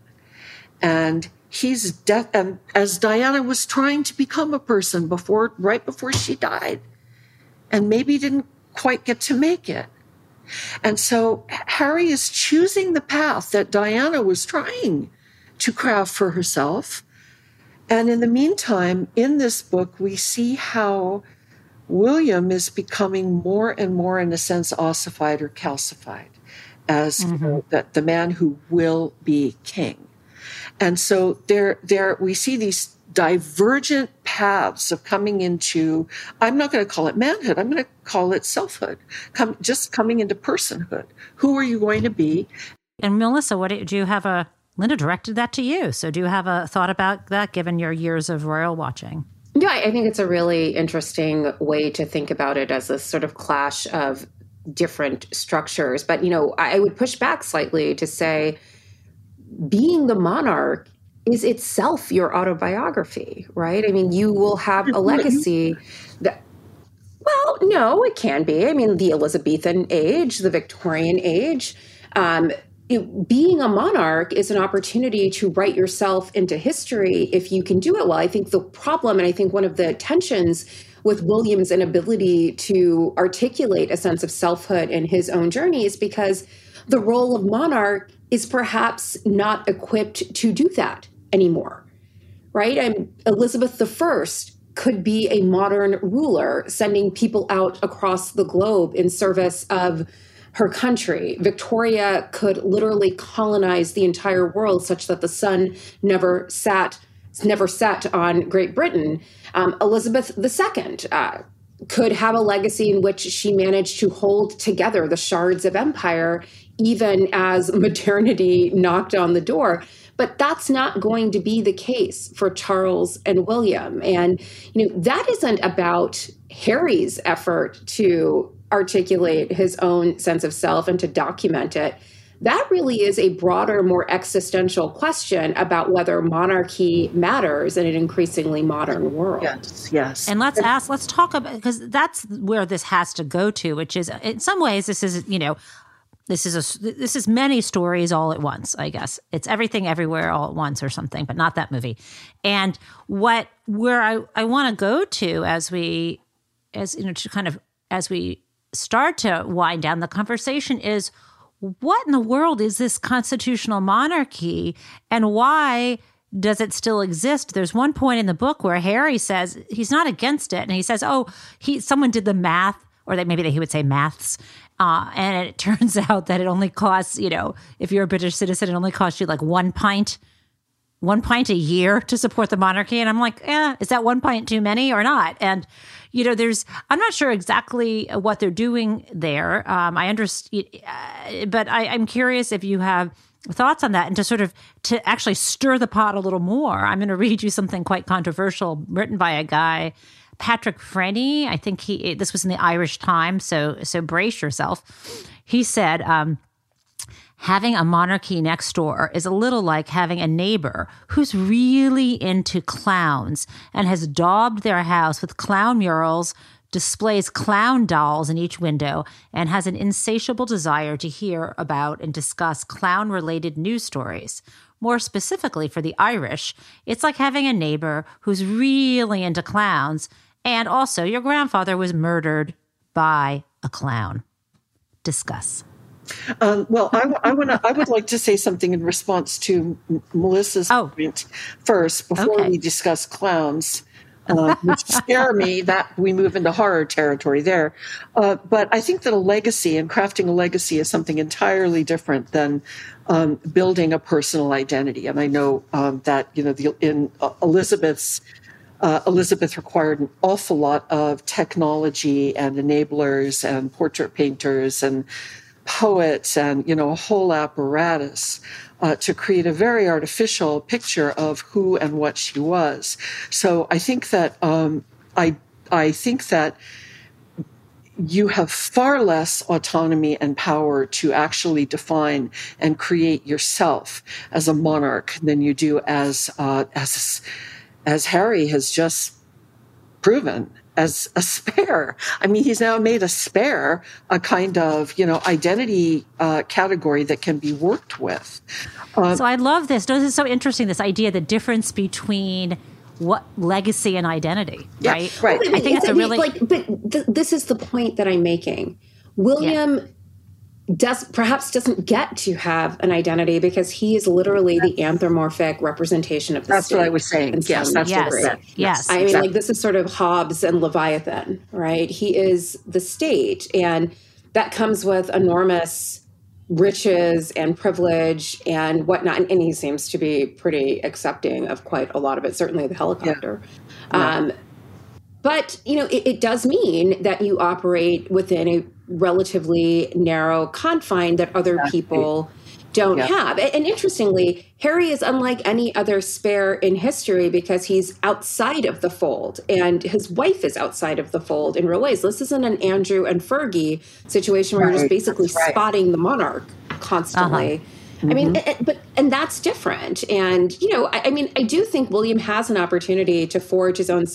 and he's and as Diana was trying to become a person right before she died, and maybe didn't quite get to make it. And so Harry is choosing the path that Diana was trying to craft for herself. And in the meantime, in this book, we see how William is becoming more and more, in a sense, ossified or calcified as the man who will be king. And so there we see these divergent paths of coming into, I'm not going to call it manhood, I'm going to call it selfhood, just coming into personhood. Who are you going to be? And Melissa, Linda directed that to you. So do you have a thought about that, given your years of royal watching? Yeah, I think it's a really interesting way to think about it as a sort of clash of different structures. But, I would push back slightly to say being the monarch is itself your autobiography, right? I mean, you will have a legacy that, well, no, it can be. I mean, the Elizabethan age, the Victorian age, being a monarch is an opportunity to write yourself into history if you can do it well. I think the problem, and I think one of the tensions with William's inability to articulate a sense of selfhood in his own journey is because the role of monarch is perhaps not equipped to do that anymore, right? And Elizabeth I could be a modern ruler, sending people out across the globe in service of her country. Victoria could literally colonize the entire world such that the sun never sat on Great Britain. Elizabeth II could have a legacy in which she managed to hold together the shards of empire, even as modernity knocked on the door. But that's not going to be the case for Charles and William. And, that isn't about Harry's effort to articulate his own sense of self and to document it. That really is a broader, more existential question about whether monarchy matters in an increasingly modern world. Yes. And let's talk about, because that's where this has to go to, which is, in some ways, this is many stories all at once, I guess. It's everything everywhere all at once or something, but not that movie. And where I want to go to as we start to wind down the conversation is, what in the world is this constitutional monarchy, and why does it still exist? There's one point in the book where Harry says he's not against it, and he says, someone did the math, or maybe he would say maths, and it turns out that it only costs, if you're a British citizen, it only costs you like 1 pint a year to support the monarchy. And I'm like, is that 1 pint too many or not? And, I'm not sure exactly what they're doing there. I understand, but I'm curious if you have thoughts on that, and to actually stir the pot a little more. I'm going to read you something quite controversial written by a guy, Patrick Frenny. I think this was in the Irish Times, so brace yourself. He said, having a monarchy next door is a little like having a neighbor who's really into clowns and has daubed their house with clown murals, displays clown dolls in each window, and has an insatiable desire to hear about and discuss clown-related news stories. More specifically for the Irish, it's like having a neighbor who's really into clowns, and also your grandfather was by a clown. Discuss. Well, I would like to say something in response to Melissa's point first before we discuss clowns, which scare me that we move into horror territory there. But I think that a legacy and crafting a legacy is something entirely different than building a personal identity. And I know that Elizabeth required an awful lot of technology and enablers and portrait painters and poets and, a whole apparatus to create a very artificial picture of who and what she was. So I think that I think that you have far less autonomy and power to actually define and create yourself as a monarch than you do as Harry has just proven. As a spare. I mean, he's now made a spare a kind of, identity category that can be worked with. So I love this. This is so interesting, this idea, the difference between what legacy and identity, right? Right. I think it's a really... this is the point that I'm making. William doesn't get to have an identity because he is literally the anthropomorphic representation of the That's state. What I was saying. Yes, that's what I said. Yes. I mean, this is sort of Hobbes and Leviathan, right? He is the state, and that comes with enormous riches and privilege and whatnot. And he seems to be pretty accepting of quite a lot of it, certainly the helicopter. Yeah. But, it does mean that you operate within a relatively narrow confine that other people don't have. And interestingly, Harry is unlike any other spare in history because he's outside of the fold, and his wife is outside of the fold in real ways. This isn't an Andrew and Fergie situation where you're just basically spotting the monarch constantly. I mean, and that's different. And, I do think William has an opportunity to forge his own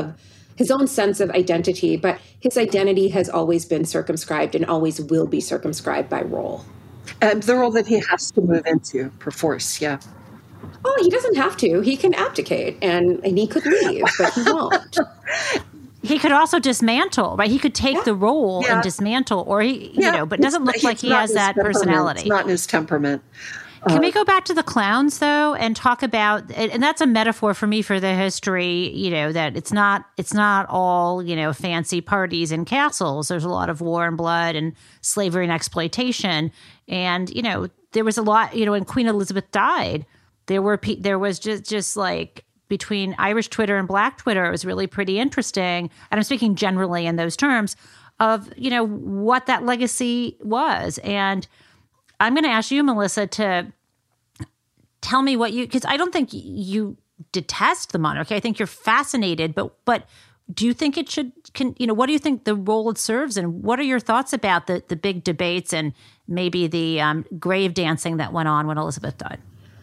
sense of identity, but his identity has always been circumscribed and always will be circumscribed by role. And the role that he has to move into, perforce, yeah. Oh, he doesn't have to. He can abdicate and he could leave, but he won't. He could also dismantle, right? He could take the role and dismantle, or but it doesn't look like he has that personality. It's not in his temperament. Can we go back to the clowns, though, and talk about, and that's a metaphor for me for the history, that it's not all, fancy parties and castles. There's a lot of war and blood and slavery and exploitation. And, there was a lot, when Queen Elizabeth died, there was just like between Irish Twitter and Black Twitter, it was really pretty interesting. And I'm speaking generally in those terms of, what that legacy was. And I'm going to ask you, Melissa, to tell me what because I don't think you detest the monarchy. I think you're fascinated, but do you think it what do you think the role it serves, and what are your thoughts about the big debates and maybe the grave dancing that went on when Elizabeth died?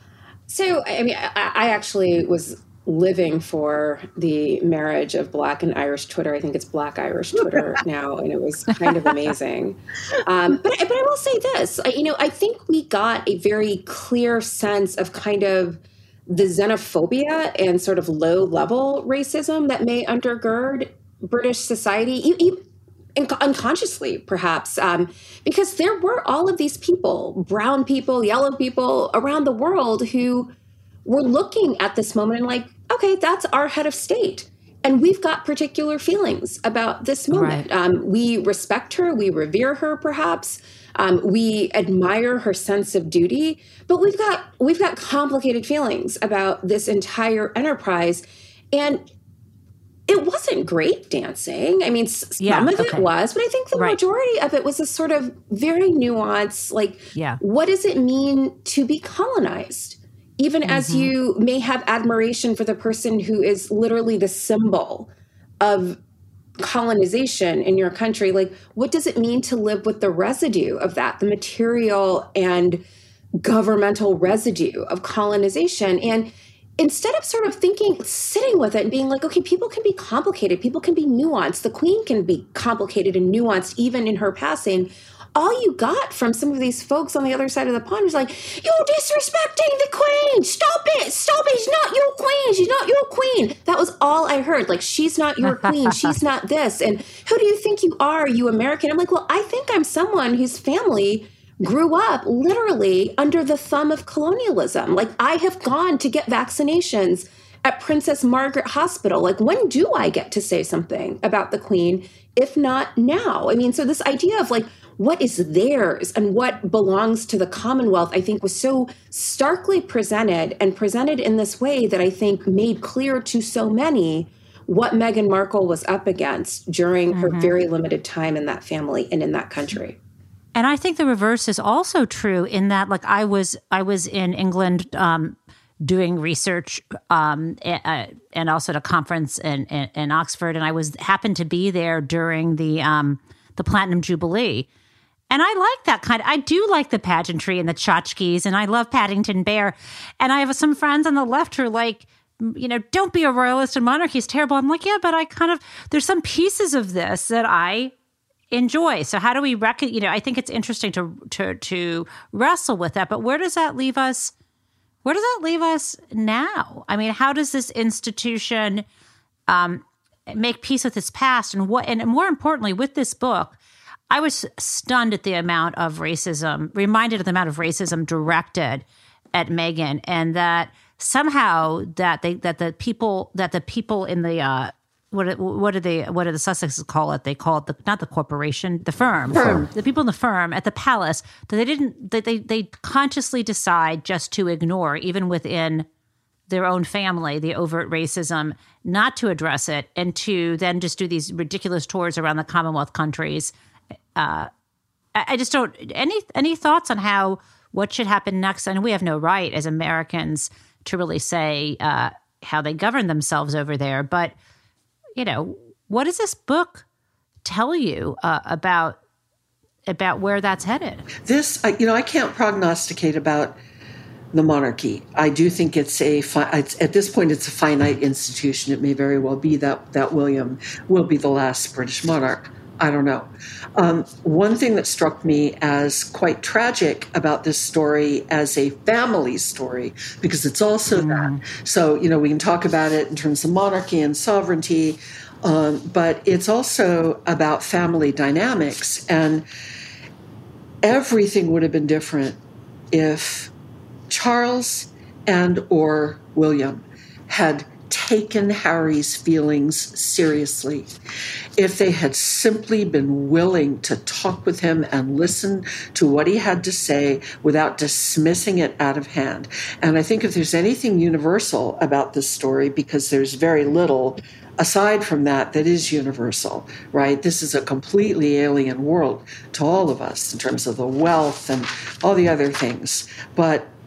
So, I mean, I actually was living for the marriage of Black and Irish Twitter. I think it's Black Irish Twitter now, and it was kind of amazing. But I will say this, I think we got a very clear sense of kind of the xenophobia and sort of low-level racism that may undergird British society, unconsciously, perhaps, because there were all of these people, brown people, yellow people around the world who were looking at this moment and like, okay, that's our head of state. And we've got particular feelings about this moment. Right. We respect her, we revere her, perhaps. We admire her sense of duty, but we've got complicated feelings about this entire enterprise. And it wasn't great dancing. I mean, some of it was, but I think the majority of it was a sort of very nuanced, like, what does it mean to be colonized? Even as you may have admiration for the person who is literally the symbol of colonization in your country, like, what does it mean to live with the residue of that, the material and governmental residue of colonization? And instead of sort of sitting with it and being like, okay, people can be complicated, people can be nuanced, the Queen can be complicated and nuanced even in her passing, all you got from some of these folks on the other side of the pond was like, you're disrespecting the Queen. Stop it. She's not your queen. She's not your queen. That was all I heard. Like, she's not your queen. She's not this. And who do you think you are, you American? I'm like, well, I think I'm someone whose family grew up literally under the thumb of colonialism. Like, I have gone to get vaccinations at Princess Margaret Hospital. Like, when do I get to say something about the Queen, if not now? I mean, so this idea of like, what is theirs and what belongs to the Commonwealth, I think was so starkly presented in this way that I think made clear to so many what Meghan Markle was up against during her very limited time in that family and in that country. And I think the reverse is also true in that, like, I was in England doing research and also at a conference in Oxford, and I happened to be there during the Platinum Jubilee. And I like that I do like the pageantry and the tchotchkes, and I love Paddington Bear. And I have some friends on the left who are like, don't be a royalist and monarchy is terrible. I'm like, yeah, but there's some pieces of this that I enjoy. So how do we I think it's interesting to wrestle with that. But where does that leave us? Where does that leave us now? I mean, how does this institution make peace with its past? And more importantly, with this book, I was stunned at the amount of racism, reminded of the amount of racism directed at Meghan, and that somehow that the people in the what do the Sussexes call it? They call it not the corporation, the firm. The people in the firm at the palace, that they consciously decide just to ignore, even within their own family, the overt racism, not to address it, and to then just do these ridiculous tours around the Commonwealth countries. I just don't. Any thoughts on what should happen next? And we have no right as Americans to really say how they govern themselves over there. But what does this book tell you about where that's headed? This, I can't prognosticate about the monarchy. I do think at this point it's a finite institution. It may very well be that William will be the last British monarch. I don't know. One thing that struck me as quite tragic about this story as a family story, because it's also that. So, we can talk about it in terms of monarchy and sovereignty, but it's also about family dynamics. And everything would have been different if Charles and or William had taken Harry's feelings seriously, if they had simply been willing to talk with him and listen to what he had to say without dismissing it out of hand. And I think if there's anything universal about this story, because there's very little aside from that is universal, right? This is a completely alien world to all of us in terms of the wealth and all the other things. But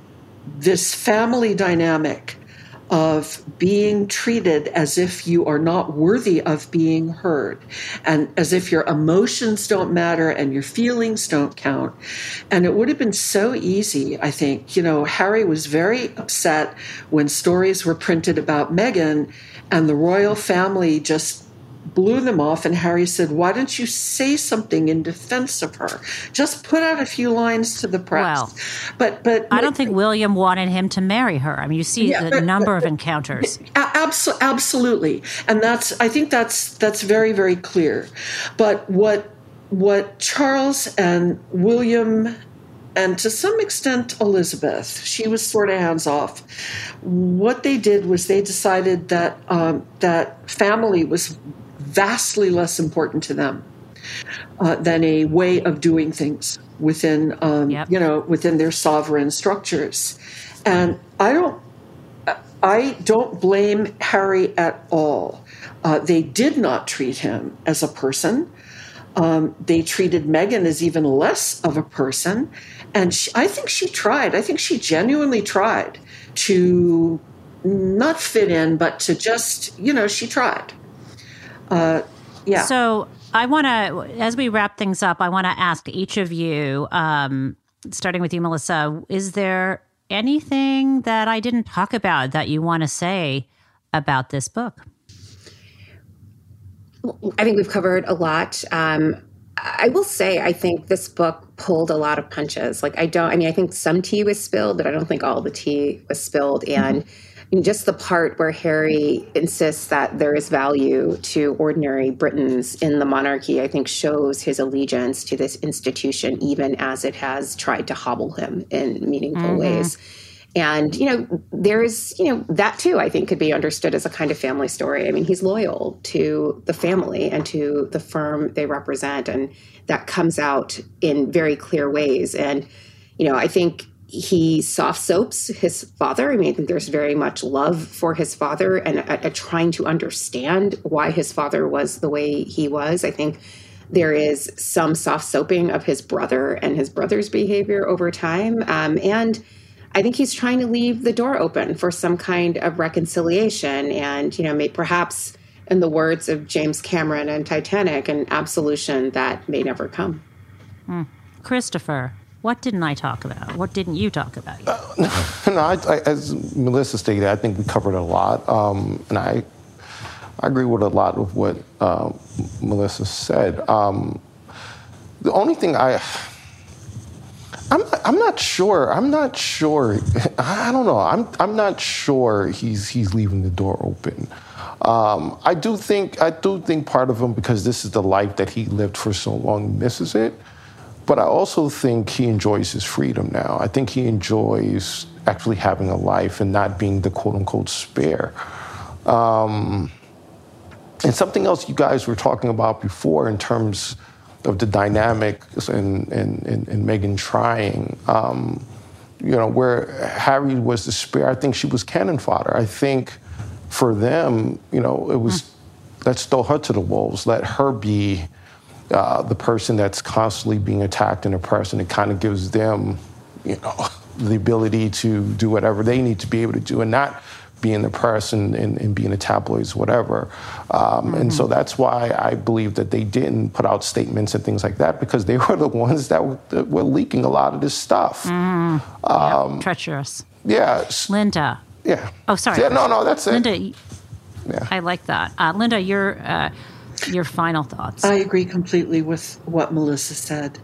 this family dynamic of being treated as if you are not worthy of being heard, and as if your emotions don't matter and your feelings don't count. And it would have been so easy, I think. Harry was very upset when stories were printed about Meghan and the royal family just blew them off, and Harry said, "Why don't you say something in defense of her? Just put out a few lines to the press." Well, but I don't think William wanted him to marry her. I mean, you see the number of encounters. Absolutely, and I think that's very, very clear. But what Charles and William, and to some extent Elizabeth, she was sort of hands off. What they did was they decided that that family was vastly less important to them than a way of doing things within within their sovereign structures. And I don't blame Harry at all. They did not treat him as a person. They treated Meghan as even less of a person. And I think she tried. I think she genuinely tried to not fit in, but to just, she tried. Yeah. So I want to, as we wrap things up, I want to ask each of you, starting with you, Melissa, is there anything that I didn't talk about that you want to say about this book? I think we've covered a lot. I will say, I think this book pulled a lot of punches. I think some tea was spilled, but I don't think all the tea was spilled. And just the part where Harry insists that there is value to ordinary Britons in the monarchy, I think shows his allegiance to this institution, even as it has tried to hobble him in meaningful ways. And, there's, that too, I think could be understood as a kind of family story. I mean, he's loyal to the family and to the firm they represent. And that comes out in very clear ways. And, I think he soft soaps his father. I mean, I think there's very much love for his father and a trying to understand why his father was the way he was. I think there is some soft soaping of his brother and his brother's behavior over time. And I think he's trying to leave the door open for some kind of reconciliation and, perhaps in the words of James Cameron and Titanic, an absolution that may never come. Christopher, what didn't I talk about? What didn't you talk about? As Melissa stated, I think we covered a lot. And I agree with a lot of what Melissa said. The only thing I'm not sure. I don't know. I'm not sure he's leaving the door open. I do think part of him, because this is the life that he lived for so long, misses it. But I also think he enjoys his freedom now. I think he enjoys actually having a life and not being the quote-unquote spare. And something else you guys were talking about before in terms of the dynamic and Meghan trying, where Harry was the spare, I think she was cannon fodder. I think for them, it was, let's throw her to the wolves, let her be the person that's constantly being attacked and oppressed, and it kind of gives them, the ability to do whatever they need to be able to do and not be in the press and be in the tabloids, whatever. And so that's why I believe that they didn't put out statements and things like that, because they were the ones that were leaking a lot of this stuff. Treacherous. Yeah. Linda. Yeah. Oh, sorry. Yeah, no, that's it. Linda, yeah. I like that. Linda, your final thoughts. I agree completely with what Melissa said.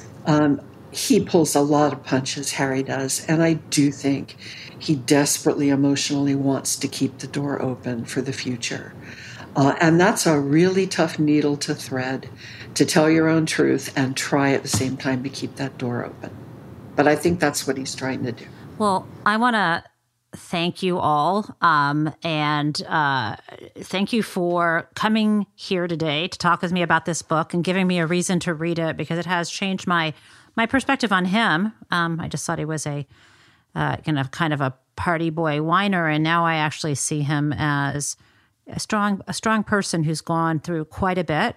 He pulls a lot of punches, Harry does, and I do think he desperately emotionally wants to keep the door open for the future. And that's a really tough needle to thread, to tell your own truth and try at the same time to keep that door open. But I think that's what he's trying to do. Well, I want to thank you all. And thank you for coming here today to talk with me about this book and giving me a reason to read it, because it has changed my perspective on him. I just thought he was a kind of a party boy whiner, and now I actually see him as a strong person who's gone through quite a bit,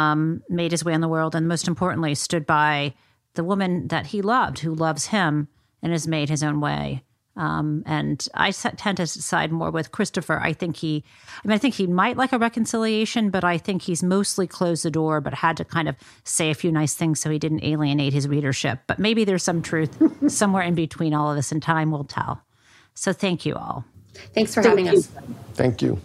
made his way in the world, and most importantly, stood by the woman that he loved, who loves him and has made his own way. And I tend to side more with Christopher. I think he might like a reconciliation, but I think he's mostly closed the door, but had to kind of say a few nice things so he didn't alienate his readership. But maybe there's some truth somewhere in between all of this, and time will tell. So thank you all. Thanks for having us. Thank you.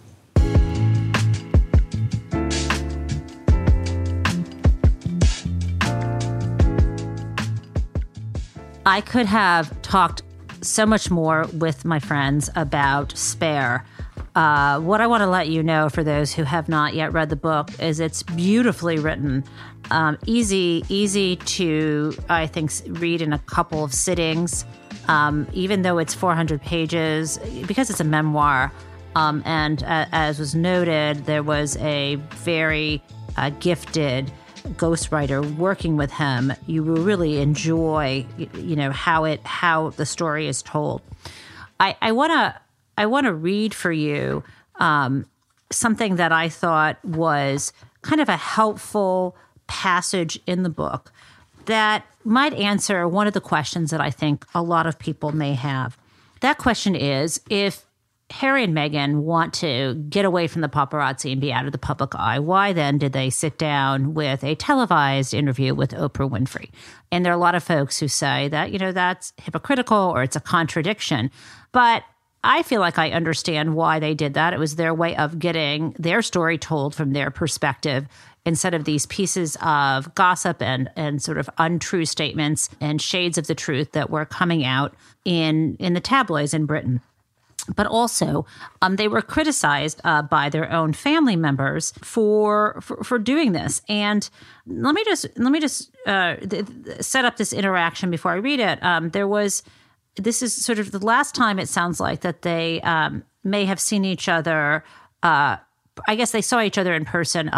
I could have talked so much more with my friends about Spare. What I want to let you know, for those who have not yet read the book, is it's beautifully written. Easy to, I think, read in a couple of sittings, even though it's 400 pages, because it's a memoir. And as was noted, there was a very gifted ghostwriter working with him. You will really enjoy, how the story is told. I want to read for you something that I thought was kind of a helpful passage in the book that might answer one of the questions that I think a lot of people may have. That question is, if Harry and Meghan want to get away from the paparazzi and be out of the public eye, why then did they sit down with a televised interview with Oprah Winfrey? And there are a lot of folks who say that, that's hypocritical or it's a contradiction. But I feel like I understand why they did that. It was their way of getting their story told from their perspective, instead of these pieces of gossip and sort of untrue statements and shades of the truth that were coming out in the tabloids in Britain. But also, they were criticized by their own family members for doing this. And let me just set up this interaction before I read it. This is sort of the last time it sounds like that they may have seen each other. I guess they saw each other in person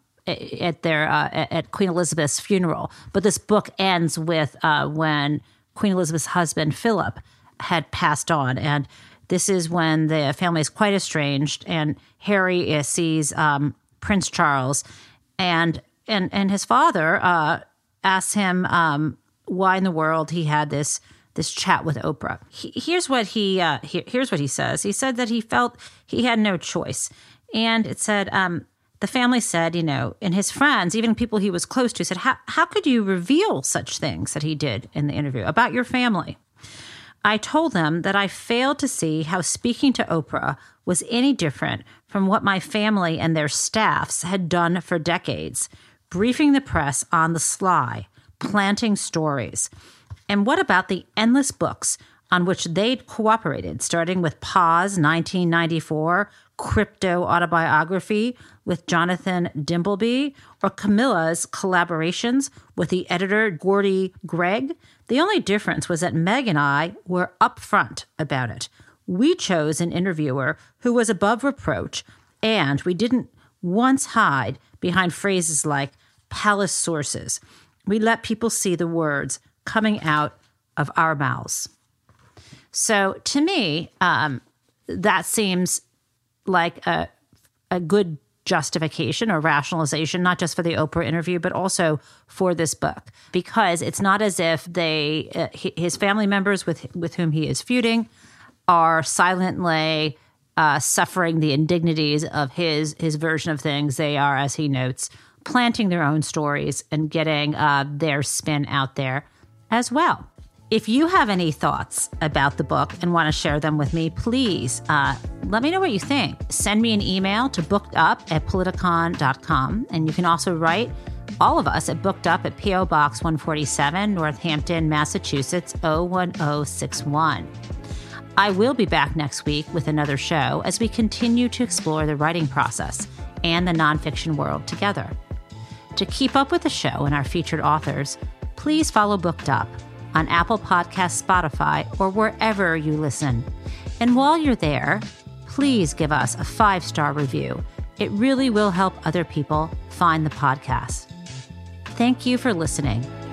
at Queen Elizabeth's funeral. But this book ends with when Queen Elizabeth's husband Philip had passed on, and this is when the family is quite estranged, and Harry sees Prince Charles, and his father asks him why in the world he had this chat with Oprah. Here's what he says. He said that he felt he had no choice, and it said the family said, and his friends, even people he was close to, said, how could you reveal such things that he did in the interview about your family? I told them that I failed to see how speaking to Oprah was any different from what my family and their staffs had done for decades, briefing the press on the sly, planting stories. And what about the endless books on which they'd cooperated, starting with Pa's 1994 crypto autobiography with Jonathan Dimbleby, or Camilla's collaborations with the editor Gordy Gregg? The only difference was that Meg and I were upfront about it. We chose an interviewer who was above reproach, and we didn't once hide behind phrases like palace sources. We let people see the words coming out of our mouths. So to me, that seems like a good justification or rationalization, not just for the Oprah interview, but also for this book, because it's not as if his family members with whom he is feuding are silently suffering the indignities of his version of things. They are, as he notes, planting their own stories and getting their spin out there as well. If you have any thoughts about the book and want to share them with me, please let me know what you think. Send me an email to bookedup@politicon.com. And you can also write all of us at Bookedup at P.O. Box 147, Northampton, Massachusetts, 01061. I will be back next week with another show as we continue to explore the writing process and the nonfiction world together. To keep up with the show and our featured authors, please follow Booked Up on Apple Podcasts, Spotify, or wherever you listen. And while you're there, please give us a 5-star review. It really will help other people find the podcast. Thank you for listening,